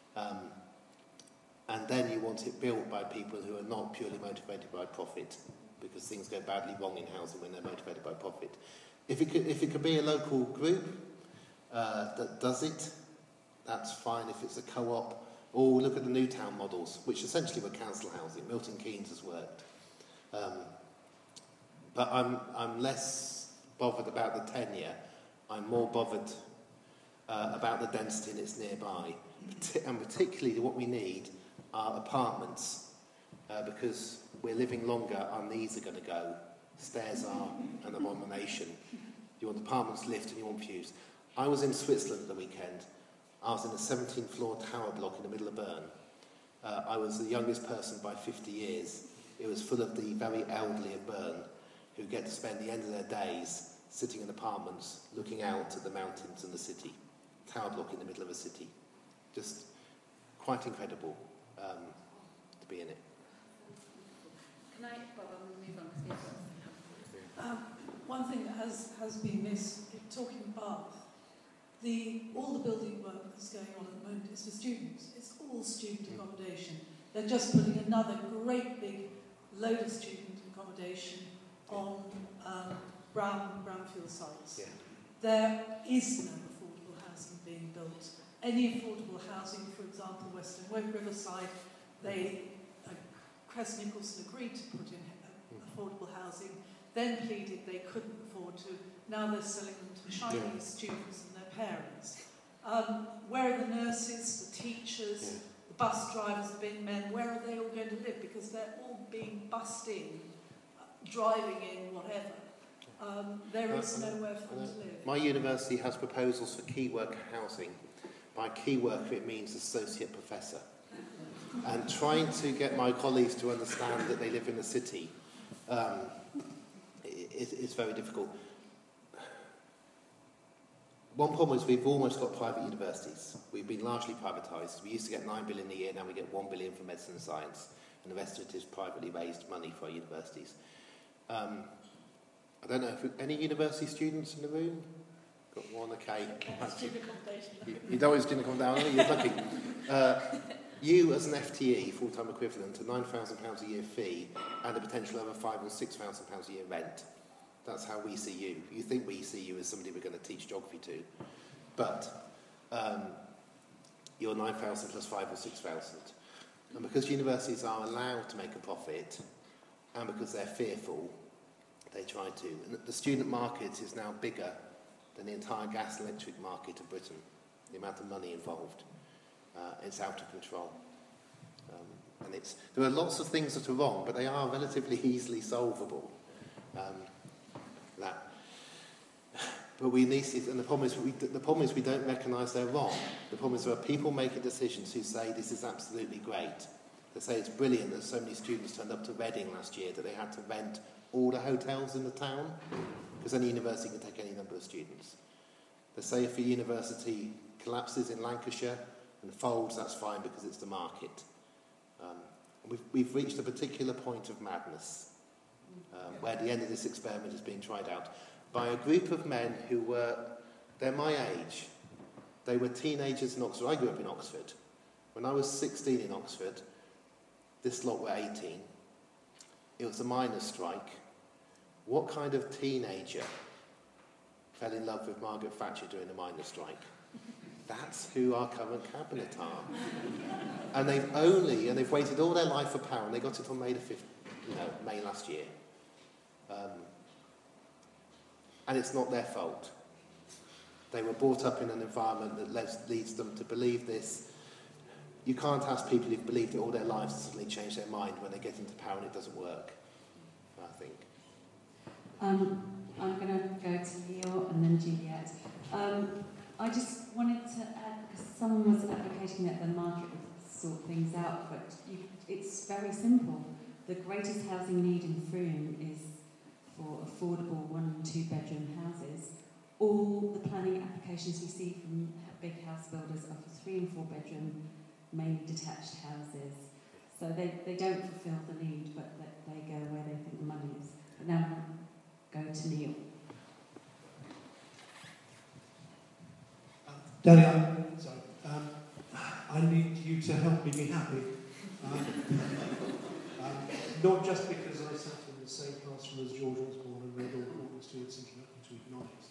And then you want it built by people who are not purely motivated by profit, because things go badly wrong in housing when they're motivated by profit. If it could be a local group that does it, that's fine. If it's a co-op, or look at the Newtown models, which essentially were council housing. Milton Keynes has worked. But I'm less bothered about the tenure. I'm more bothered about the density that's nearby. And particularly what we need are apartments, because we're living longer, our knees are going to go. Stairs are an abomination. You want apartments, lift, and you want views. I was in Switzerland the weekend. I was in a 17-floor tower block in the middle of Bern. I was the youngest person by 50 years. It was full of the very elderly of Bern who get to spend the end of their days sitting in apartments, looking out at the mountains and the city. Tower block in the middle of a city. Just quite incredible to be in it. Can I, Bob, I'm going to move on. One thing that has been missed, talking Bath, all the building work that's going on at the moment is for students. It's all student accommodation. They're just putting another great big load of student accommodation on brownfield sites. Yeah. There is no affordable housing being built. Any affordable housing, for example, Western Riverside, Crest Nicholson agreed to put in affordable housing, then pleaded they couldn't afford to. Now they're selling them to Chinese students and their parents. Where are the nurses, the teachers, the bus drivers, the bin men? Where are they all going to live? Because they're all being bussed in, driving in, whatever. There is nowhere for them to live. My university has proposals for key worker housing. By key worker, it means associate professor. And trying to get my colleagues to understand that they live in the city is very difficult. One problem is we've almost got private universities. We've been largely privatised. We used to get 9 billion a year, now we get 1 billion for medicine and science, and the rest of it is privately raised money for our universities. I don't know if any university students in the room? Got one, okay. You don't always didn't come down, are you? You're lucky. You, as an FTE, full-time equivalent, a £9,000 a year fee and a potential over £5,000 or £6,000 a year rent. That's how we see you. You think we see you as somebody we're going to teach geography to, but you're 9,000 plus 5,000 or 6,000. And because universities are allowed to make a profit, and because they're fearful, they try to. And the student market is now bigger than the entire gas and electric market of Britain. The amount of money involved. It's out of control. And there are lots of things that are wrong, but they are relatively easily solvable. But we need to, and the problem is we don't recognise they're wrong. The problem is there are people making decisions who say this is absolutely great. They say it's brilliant that so many students turned up to Reading last year that they had to rent all the hotels in the town, because any university can take any number of students. They say if a university collapses in Lancashire and folds, that's fine because it's the market. We've reached a particular point of madness where the end of this experiment is being tried out by a group of men who they're my age. They were teenagers in Oxford. I grew up in Oxford. When I was 16 in Oxford, this lot were 18. It was a miners' strike. What kind of teenager fell in love with Margaret Thatcher during the miners' strike? That's who our current cabinet are. And they've waited all their life for power, and they got it on May the 5th, May last year. And it's not their fault. They were brought up in an environment that leads them to believe this. You can't ask people who've believed it all their lives to suddenly change their mind when they get into power and it doesn't work, I think. I'm going to go to Neil and then Juliet. I just wanted to add, because someone was advocating that the market would sort things out, but it's very simple. The greatest housing need in Frome is for affordable 1- and 2-bedroom houses. All the planning applications we see from big house builders are for 3- and 4-bedroom, mainly detached houses. So they don't fulfil the need, but they go where they think the money is. But now I'll go to Neil. Danny, I need you to help me be happy. Not just because I sat in the same classroom as George Osborne and read all Courtney Stewart's Introduction to Economics,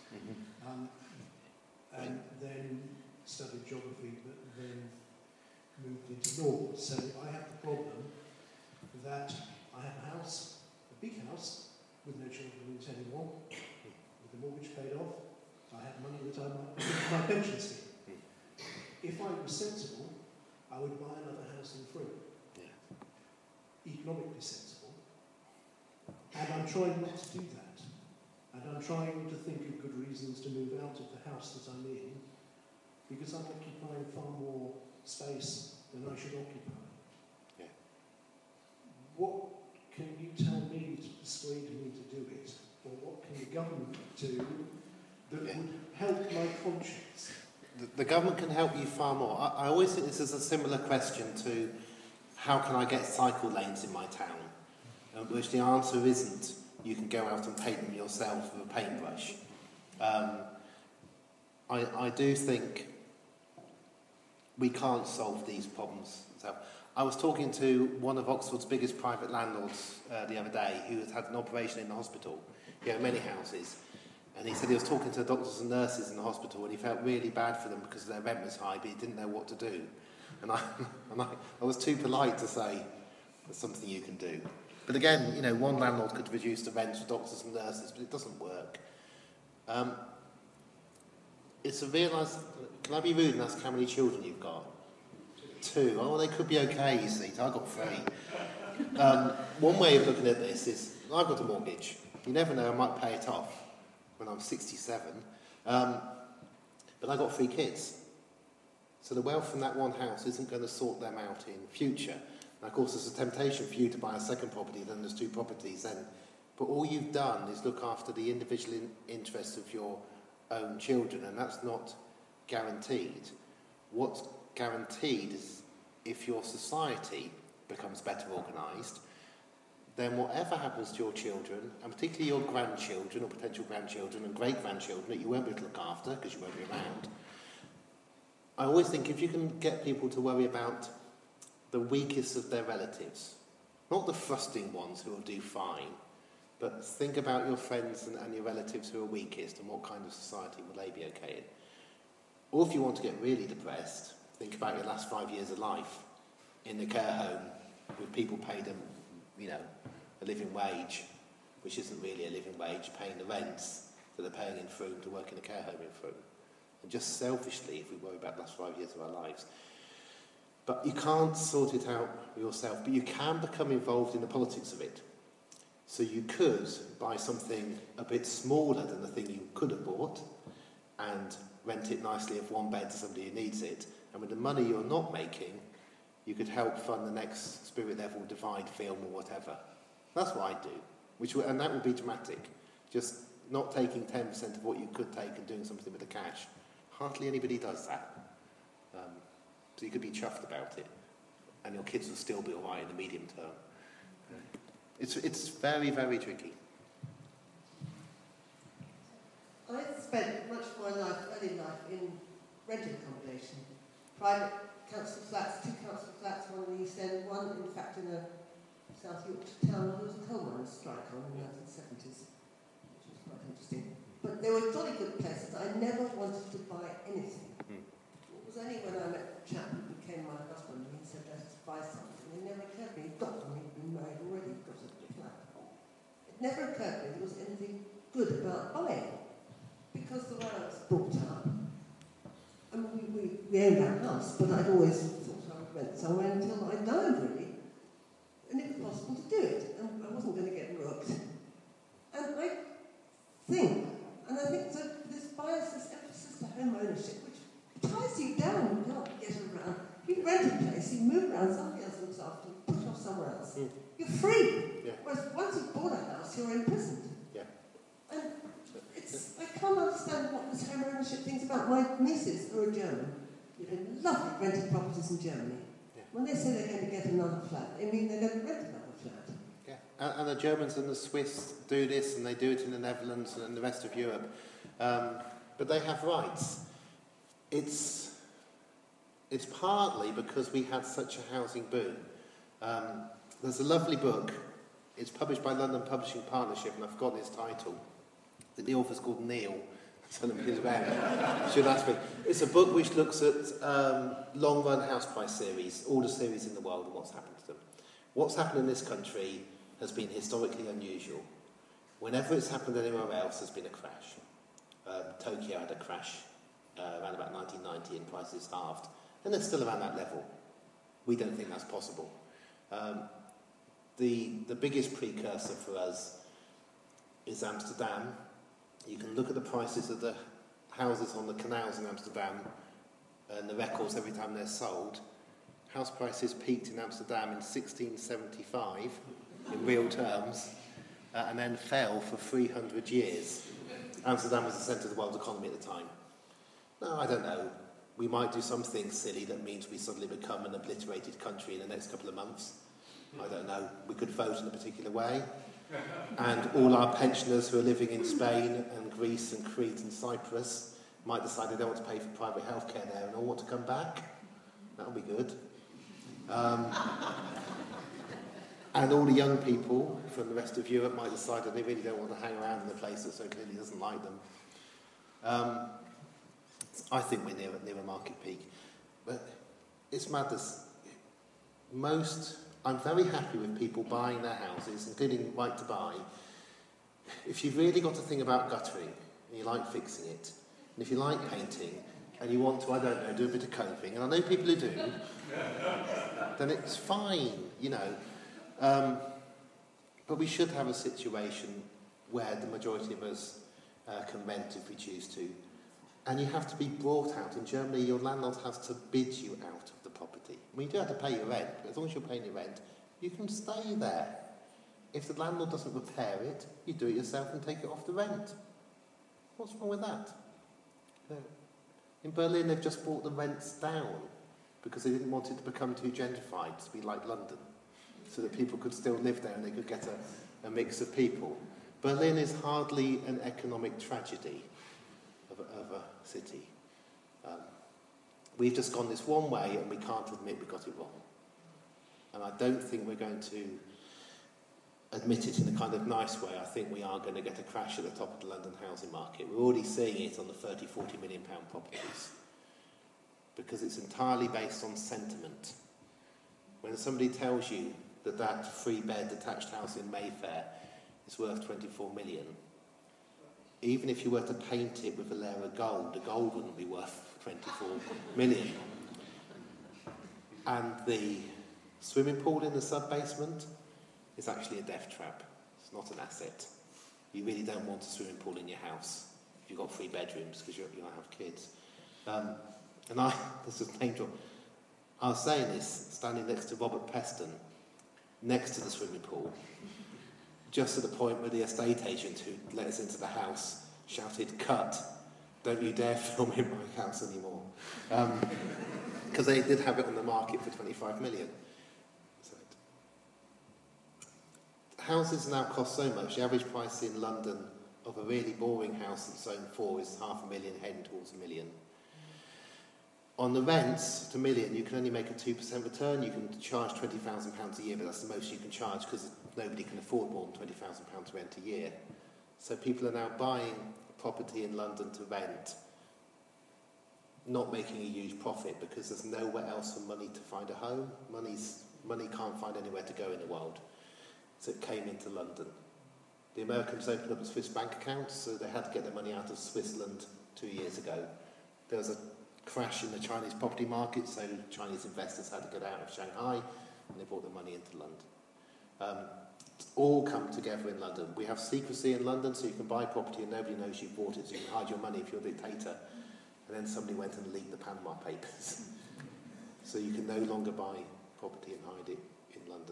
and then studied geography, but then moved into law. So I have the problem that I have a house, a big house, with no children in it anymore, with the mortgage paid off, I have money that I might put into my pension scheme. If I was sensible, I would buy another house in Frome. Yeah. Economically sensible. And I'm trying not to do that. And I'm trying to think of good reasons to move out of the house that I'm in, because I'm occupying far more space than I should occupy. Yeah. What can you tell me to persuade me to do it? Or what can the government do that would help my conscience? The government can help you far more. I always think this is a similar question to how can I get cycle lanes in my town, which the answer isn't you can go out and paint them yourself with a paintbrush. I do think we can't solve these problems. So I was talking to one of Oxford's biggest private landlords the other day who has had an operation in the hospital. He had many houses. And he said he was talking to doctors and nurses in the hospital and he felt really bad for them because their rent was high, but he didn't know what to do. And I was too polite to say, there's something you can do. But again, you know, one landlord could reduce the rents for doctors and nurses, but it doesn't work. It's a realised... Can I be rude and ask how many children you've got? 2. Oh, they could be okay, you see. I've got 3. One way of looking at this is, I've got a mortgage. You never know, I might pay it off when I'm 67. But I've got 3 kids. So the wealth from that one house isn't going to sort them out in future. And of course, there's a temptation for you to buy a second property, then there's 2 properties then. But all you've done is look after the individual interests of your own children, and that's not guaranteed. What's guaranteed is if your society becomes better organised, then whatever happens to your children, and particularly your grandchildren or potential grandchildren and great-grandchildren that you won't be able to look after because you won't be around, I always think if you can get people to worry about the weakest of their relatives, not the thrusting ones who will do fine, but think about your friends and your relatives who are weakest and what kind of society will they be okay in. Or if you want to get really depressed, think about your last 5 years of life in the care home with people paid them, you know, a living wage, which isn't really a living wage, paying the rents that they're paying in Frome to work in a care home in Frome. And just selfishly, if we worry about the last 5 years of our lives. But you can't sort it out yourself, but you can become involved in the politics of it. So you could buy something a bit smaller than the thing you could have bought and rent it nicely of 1 bed to somebody who needs it. And with the money you're not making, you could help fund the next Spirit Level Divide film or whatever. That's what I'd do. And that would be dramatic. Just not taking 10% of what you could take and doing something with the cash. Hardly anybody does that. So you could be chuffed about it. And your kids will still be all right in the medium term. It's very, very tricky. I spent much of my early life in rented accommodation. Private council flats, 2 council flats, one in the East End, one in fact in a South Yorkshire town where there was a coal mine strike on in the 1970s, which was quite interesting. But they were jolly good places. I never wanted to buy anything. It was only when I met a chap who became my husband and he said, let's buy something. It never occurred to me, he'd got one, he'd been married already, got a flat. It never occurred to me there was anything good about buying. Because the way I was brought up, I mean, we owned our house, but I'd always thought I would rent somewhere until I died, really. And it was possible to do it, and I wasn't going to get rooked. And I think that this bias, this emphasis to home ownership, which ties you down, you can't get around. If you rent a place, you move around, somebody else looks after you, push off somewhere else. You're free. Yeah. Whereas once you've bought a house, you're imprisoned. Yeah. And I can't understand what this home ownership thing's about. My nieces who are German, lovely rented properties in Germany. Yeah. When they say they're going to get another flat, they mean they're going to rent another flat. Yeah. And the Germans and the Swiss do this, and they do it in the Netherlands and in the rest of Europe. But they have rights. It's partly because we had such a housing boom. There's a lovely book. It's published by London Publishing Partnership, and I've forgotten its title. The author's called Neil. Tell him he's around. Should ask me. It's a book which looks at long-run house price series, all the series in the world, and what's happened to them. What's happened in this country has been historically unusual. Whenever it's happened anywhere else, there's been a crash. Tokyo had a crash around about 1990 and prices halved. And they're still around that level. We don't think that's possible. The biggest precursor for us is Amsterdam. You can look at the prices of the houses on the canals in Amsterdam and the records every time they're sold. House prices peaked in Amsterdam in 1675 in real terms and then fell for 300 years. Amsterdam was the centre of the world economy at the time. No, I don't know. We might do something silly that means we suddenly become an obliterated country in the next couple of months. I don't know. We could vote in a particular way. And all our pensioners who are living in Spain and Greece and Crete and Cyprus might decide they don't want to pay for private healthcare there and all want to come back. That'll be good. And all the young people from the rest of Europe might decide that they really don't want to hang around in a place that so clearly doesn't like them. I think we're near a market peak. But it's madness. I'm very happy with people buying their houses, including right to buy. If you've really got to think about guttering, and you like fixing it, and if you like painting, and you want to, I don't know, do a bit of coping, and I know people who do, then it's fine, you know. But we should have a situation where the majority of us can rent if we choose to. And you have to be brought out. In Germany, your landlord has to bid you out of the property. I mean, you do have to pay your rent, but as long as you're paying your rent, you can stay there. If the landlord doesn't repair it, you do it yourself and take it off the rent. What's wrong with that? In Berlin, they've just brought the rents down because they didn't want it to become too gentrified, to be like London, so that people could still live there and they could get a mix of people. Berlin is hardly an economic tragedy of a city. We've just gone this one way and we can't admit we got it wrong. And I don't think we're going to admit it in a kind of nice way. I think we are going to get a crash at the top of the London housing market. We're already seeing it on the £30-40 million properties because it's entirely based on sentiment. When somebody tells you that 3-bed detached house in Mayfair is worth 24 million, even if you were to paint it with a layer of gold, the gold wouldn't be worth 24 million. And the swimming pool in the sub-basement is actually a death trap. It's not an asset. You really don't want a swimming pool in your house if you've got 3 bedrooms because you don't have kids. This is name drop. I was saying this standing next to Robert Peston, next to the swimming pool, just at the point where the estate agent who let us into the house shouted, "Cut, don't you dare film in my house anymore." Because they did have it on the market for 25 million. So houses now cost so much. The average price in London of a really boring house that's zoned 4 is $500,000, heading towards $1 million. On the rents to $1 million, you can only make a 2% return. You can charge £20,000 a year, but that's the most you can charge because nobody can afford more than £20,000 rent a year. So people are now buying property in London to rent, not making a huge profit because there's nowhere else for money to find a home. Money can't find anywhere to go in the world. So it came into London. The Americans opened up Swiss bank accounts, so they had to get their money out of Switzerland 2 years ago. There was a crash in the Chinese property market, so Chinese investors had to get out of Shanghai and they brought the money into London. It's all come together in London. We have secrecy in London, so you can buy property and nobody knows you bought it, so you can hide your money if you're a dictator. And then somebody went and leaked the Panama Papers. So you can no longer buy property and hide it in London.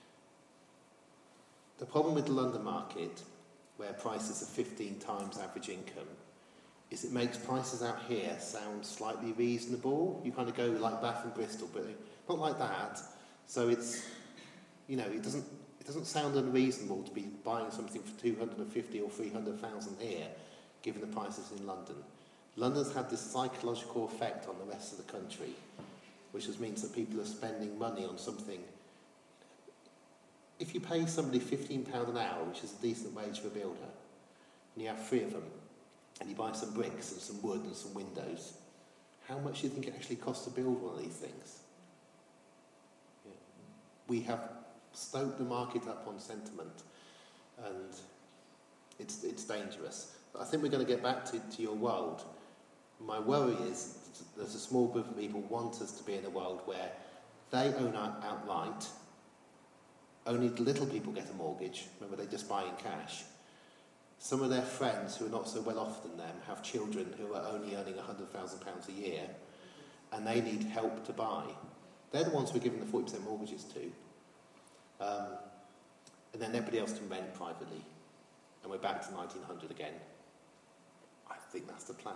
The problem with the London market, where prices are 15 times average income, is it makes prices out here sound slightly reasonable. You kind of go like Bath and Bristol, but not like that. So it's, you know, it doesn't sound unreasonable to be buying something for 250 or 300,000 here, given the prices in London. London's had this psychological effect on the rest of the country, which just means that people are spending money on something. If you pay somebody £15 an hour, which is a decent wage for a builder, and you have 3 of them, and you buy some bricks and some wood and some windows, how much do you think it actually costs to build one of these things? Yeah. We have stoked the market up on sentiment, and It's dangerous. But I think we're going to get back to your world. My worry is there's a small group of people who want us to be in a world where they own outright, only the little people get a mortgage, remember they just buy in cash. Some of their friends who are not so well off than them have children who are only earning £100,000 a year and they need help to buy. They're the ones we're giving the 40% mortgages to. And then everybody else can rent privately. And we're back to 1900 again. I think that's the plan.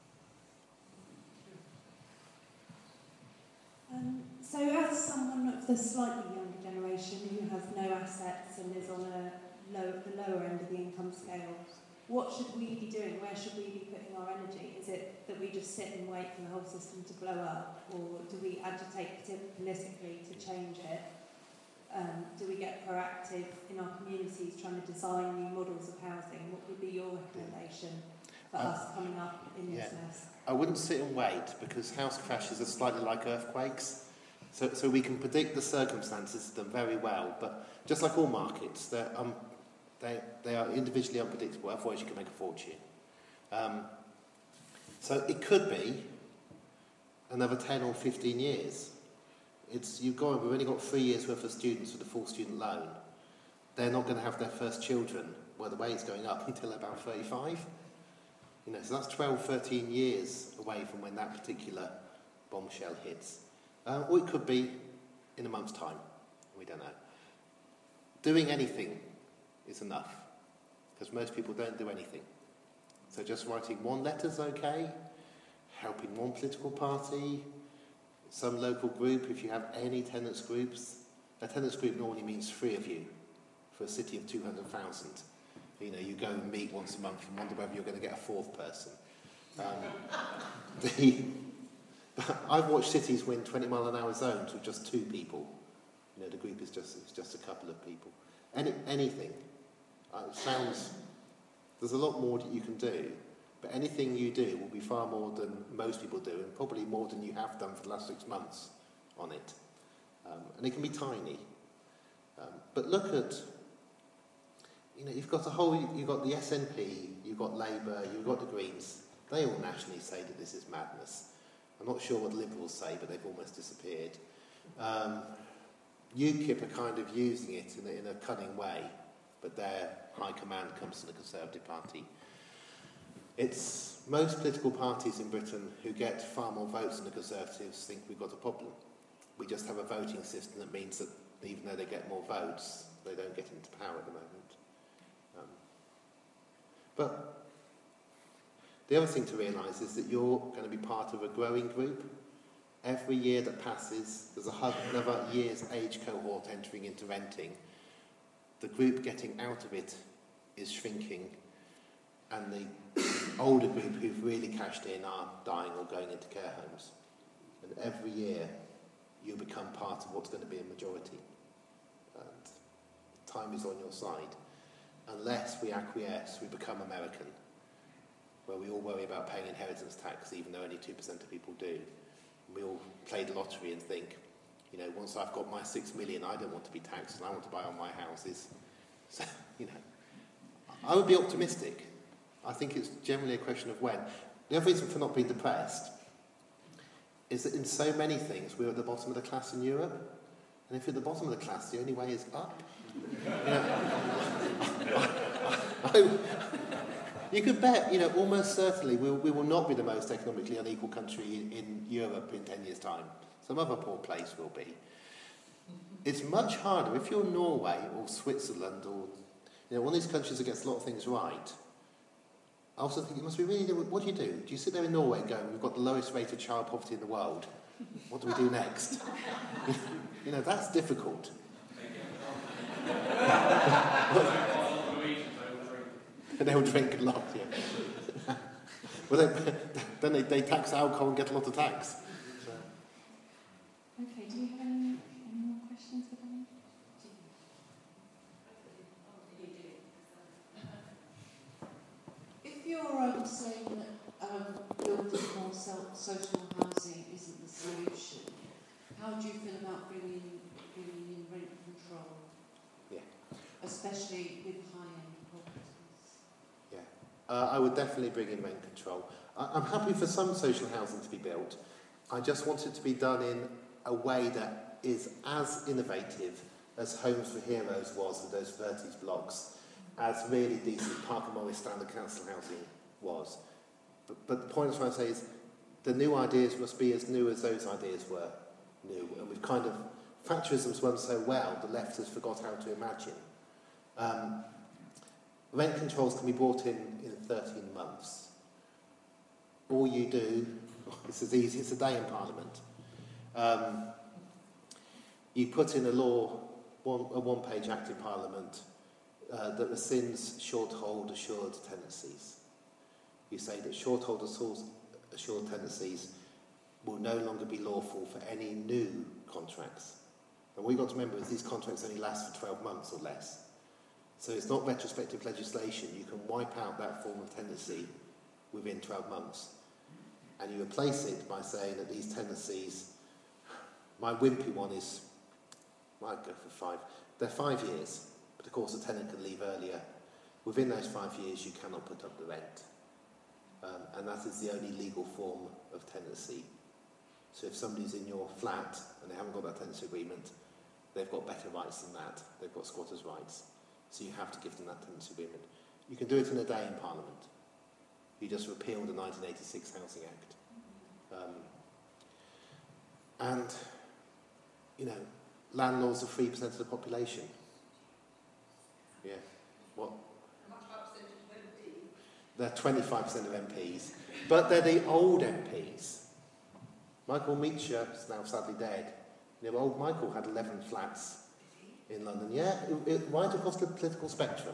So as someone of the slightly younger generation who has no assets and is on the lower end of the income scale, what should we be doing? Where should we be putting our energy? Is it that we just sit and wait for the whole system to blow up, or do we agitate politically to change it? Do we get proactive in our communities trying to design new models of housing? What would be your recommendation for us coming up in this mess? I wouldn't sit and wait, because house crashes are slightly like earthquakes. So we can predict the circumstances of them very well, but just like all markets, they are individually unpredictable, otherwise you can make a fortune. So it could be another 10 or 15 years. We've only got 3 years worth of students with a full student loan. They're not going to have their first children, well, the way it's going up, until about 35. So that's 12, 13 years away from when that particular bombshell hits. Or it could be in a month's time. We don't know. Doing anything is enough, because most people don't do anything. So just writing one letter's okay, helping one political party, some local group, if you have any tenants groups. A tenants group normally means 3 of you for a city of 200,000. You go and meet once a month and wonder whether you're going to get a 4th person. I've watched cities win 20-mile-an-hour zones with just 2 people. The group is just a couple of people. Anything. There's a lot more that you can do, but anything you do will be far more than most people do, and probably more than you have done for the last 6 months on it. And it can be tiny. But look at, you've got the SNP, you've got Labour, you've got the Greens. They all nationally say that this is madness. I'm not sure what the Liberals say, but they've almost disappeared. UKIP are kind of using it in a cunning way, but their high command comes from the Conservative Party. It's most political parties in Britain who get far more votes than the Conservatives think we've got a problem. We just have a voting system that means that even though they get more votes, they don't get into power at the moment. But the other thing to realise is that you're going to be part of a growing group. Every year that passes, there's another year's age cohort entering into renting. The group getting out of it is shrinking, and the older group who've really cashed in are dying or going into care homes. And every year, you become part of what's going to be a majority. And time is on your side. Unless we acquiesce, we become American, where we all worry about paying inheritance tax, even though only 2% of people do. We all play the lottery and think, once I've got my 6 million, I don't want to be taxed, and I want to buy all my houses. So, I would be optimistic. I think it's generally a question of when. The other reason for not being depressed is that in so many things, we're at the bottom of the class in Europe. And if you're at the bottom of the class, the only way is up. You could bet, almost certainly we will not be the most economically unequal country in Europe in 10 years' time. Some other poor place will be. It's much harder if you're Norway or Switzerland or one of these countries that gets a lot of things right. I also think it must be really difficult. What do? Do you sit there in Norway going, we've got the lowest rate of child poverty in the world. What do we do next? That's difficult. They'll drink a lot, yeah. Well, then they tax alcohol and get a lot of tax. So. Okay, do you have any more questions for Danny? If you're saying that building more social housing isn't the solution, how do you feel about bringing in rent control? Yeah. Especially with high-end properties? I would definitely bring in rent control. I'm happy for some social housing to be built. I just want it to be done in a way that is as innovative as Homes for Heroes was with those Verties blocks, as really decent Parker Morris standard council housing was. But the point I was trying to say is the new ideas must be as new as those ideas were new. And we've kind of, Thatcherism's run so well, the left has forgot how to imagine. Rent controls can be brought in 13 months. All you do, it's as easy, it's a day in Parliament. You put in a law, a one-page act in Parliament that rescinds short-hold assured tenancies. You say that short-hold assured tenancies will no longer be lawful for any new contracts. And what you've got to remember is these contracts only last for 12 months or less. So it's not retrospective legislation. You can wipe out that form of tenancy within 12 months. And you replace it by saying that these tenancies, my wimpy one is, might go for 5, they're 5 years, but of course the tenant can leave earlier. Within those 5 years you cannot put up the rent. And that is the only legal form of tenancy. So if somebody's in your flat and they haven't got that tenancy agreement, they've got better rights than that. They've got squatters' rights. So you have to give them that tenancy agreement. You can do it in a day in Parliament. You just repealed the 1986 Housing Act. And, you know, landlords are 3% of the population. Yeah. What? They're 25% of MPs. But they're the old MPs. Michael Meacher is now sadly dead. You know, old Michael had 11 flats in London. Yeah, right across the political spectrum.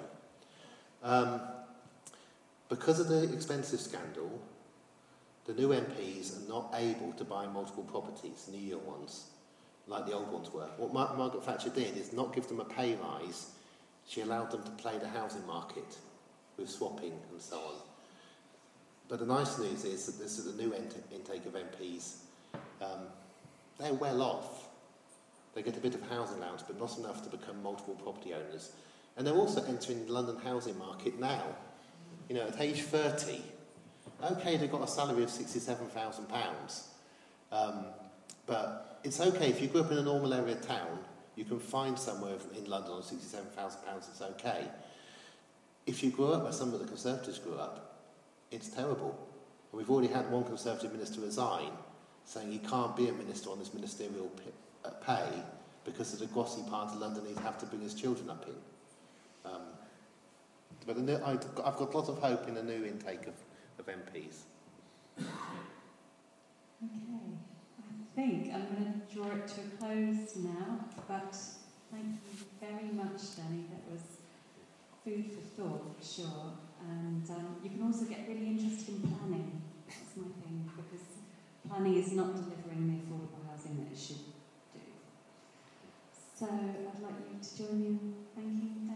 Because of the expensive scandal, the new MPs are not able to buy multiple properties, New Year ones, like the old ones were. What Margaret Thatcher did is not give them a pay rise. She allowed them to play the housing market with swapping and so on. But the nice news is that this is a new intake of MPs. They're well off. They get a bit of housing allowance, but not enough to become multiple property owners. And they're also entering the London housing market now. You know, at age 30, okay, they've got a salary of £67,000, but it's okay. If you grew up in a normal area of town, you can find somewhere in London on £67,000, it's okay. If you grew up where some of the Conservatives grew up, it's terrible. And we've already had one Conservative minister resign, saying he can't be a minister on this ministerial pay because of the glossy part of London he'd have to bring his children up in. But I've got lots of hope in the new intake of MPs. Okay, I think I'm going to draw it to a close now, but thank you very much, Danny. That was food for thought, for sure. And you can also get really interested in planning. That's my thing, because planning is not delivering the affordable housing that it should do. So I'd like you to join me in thanking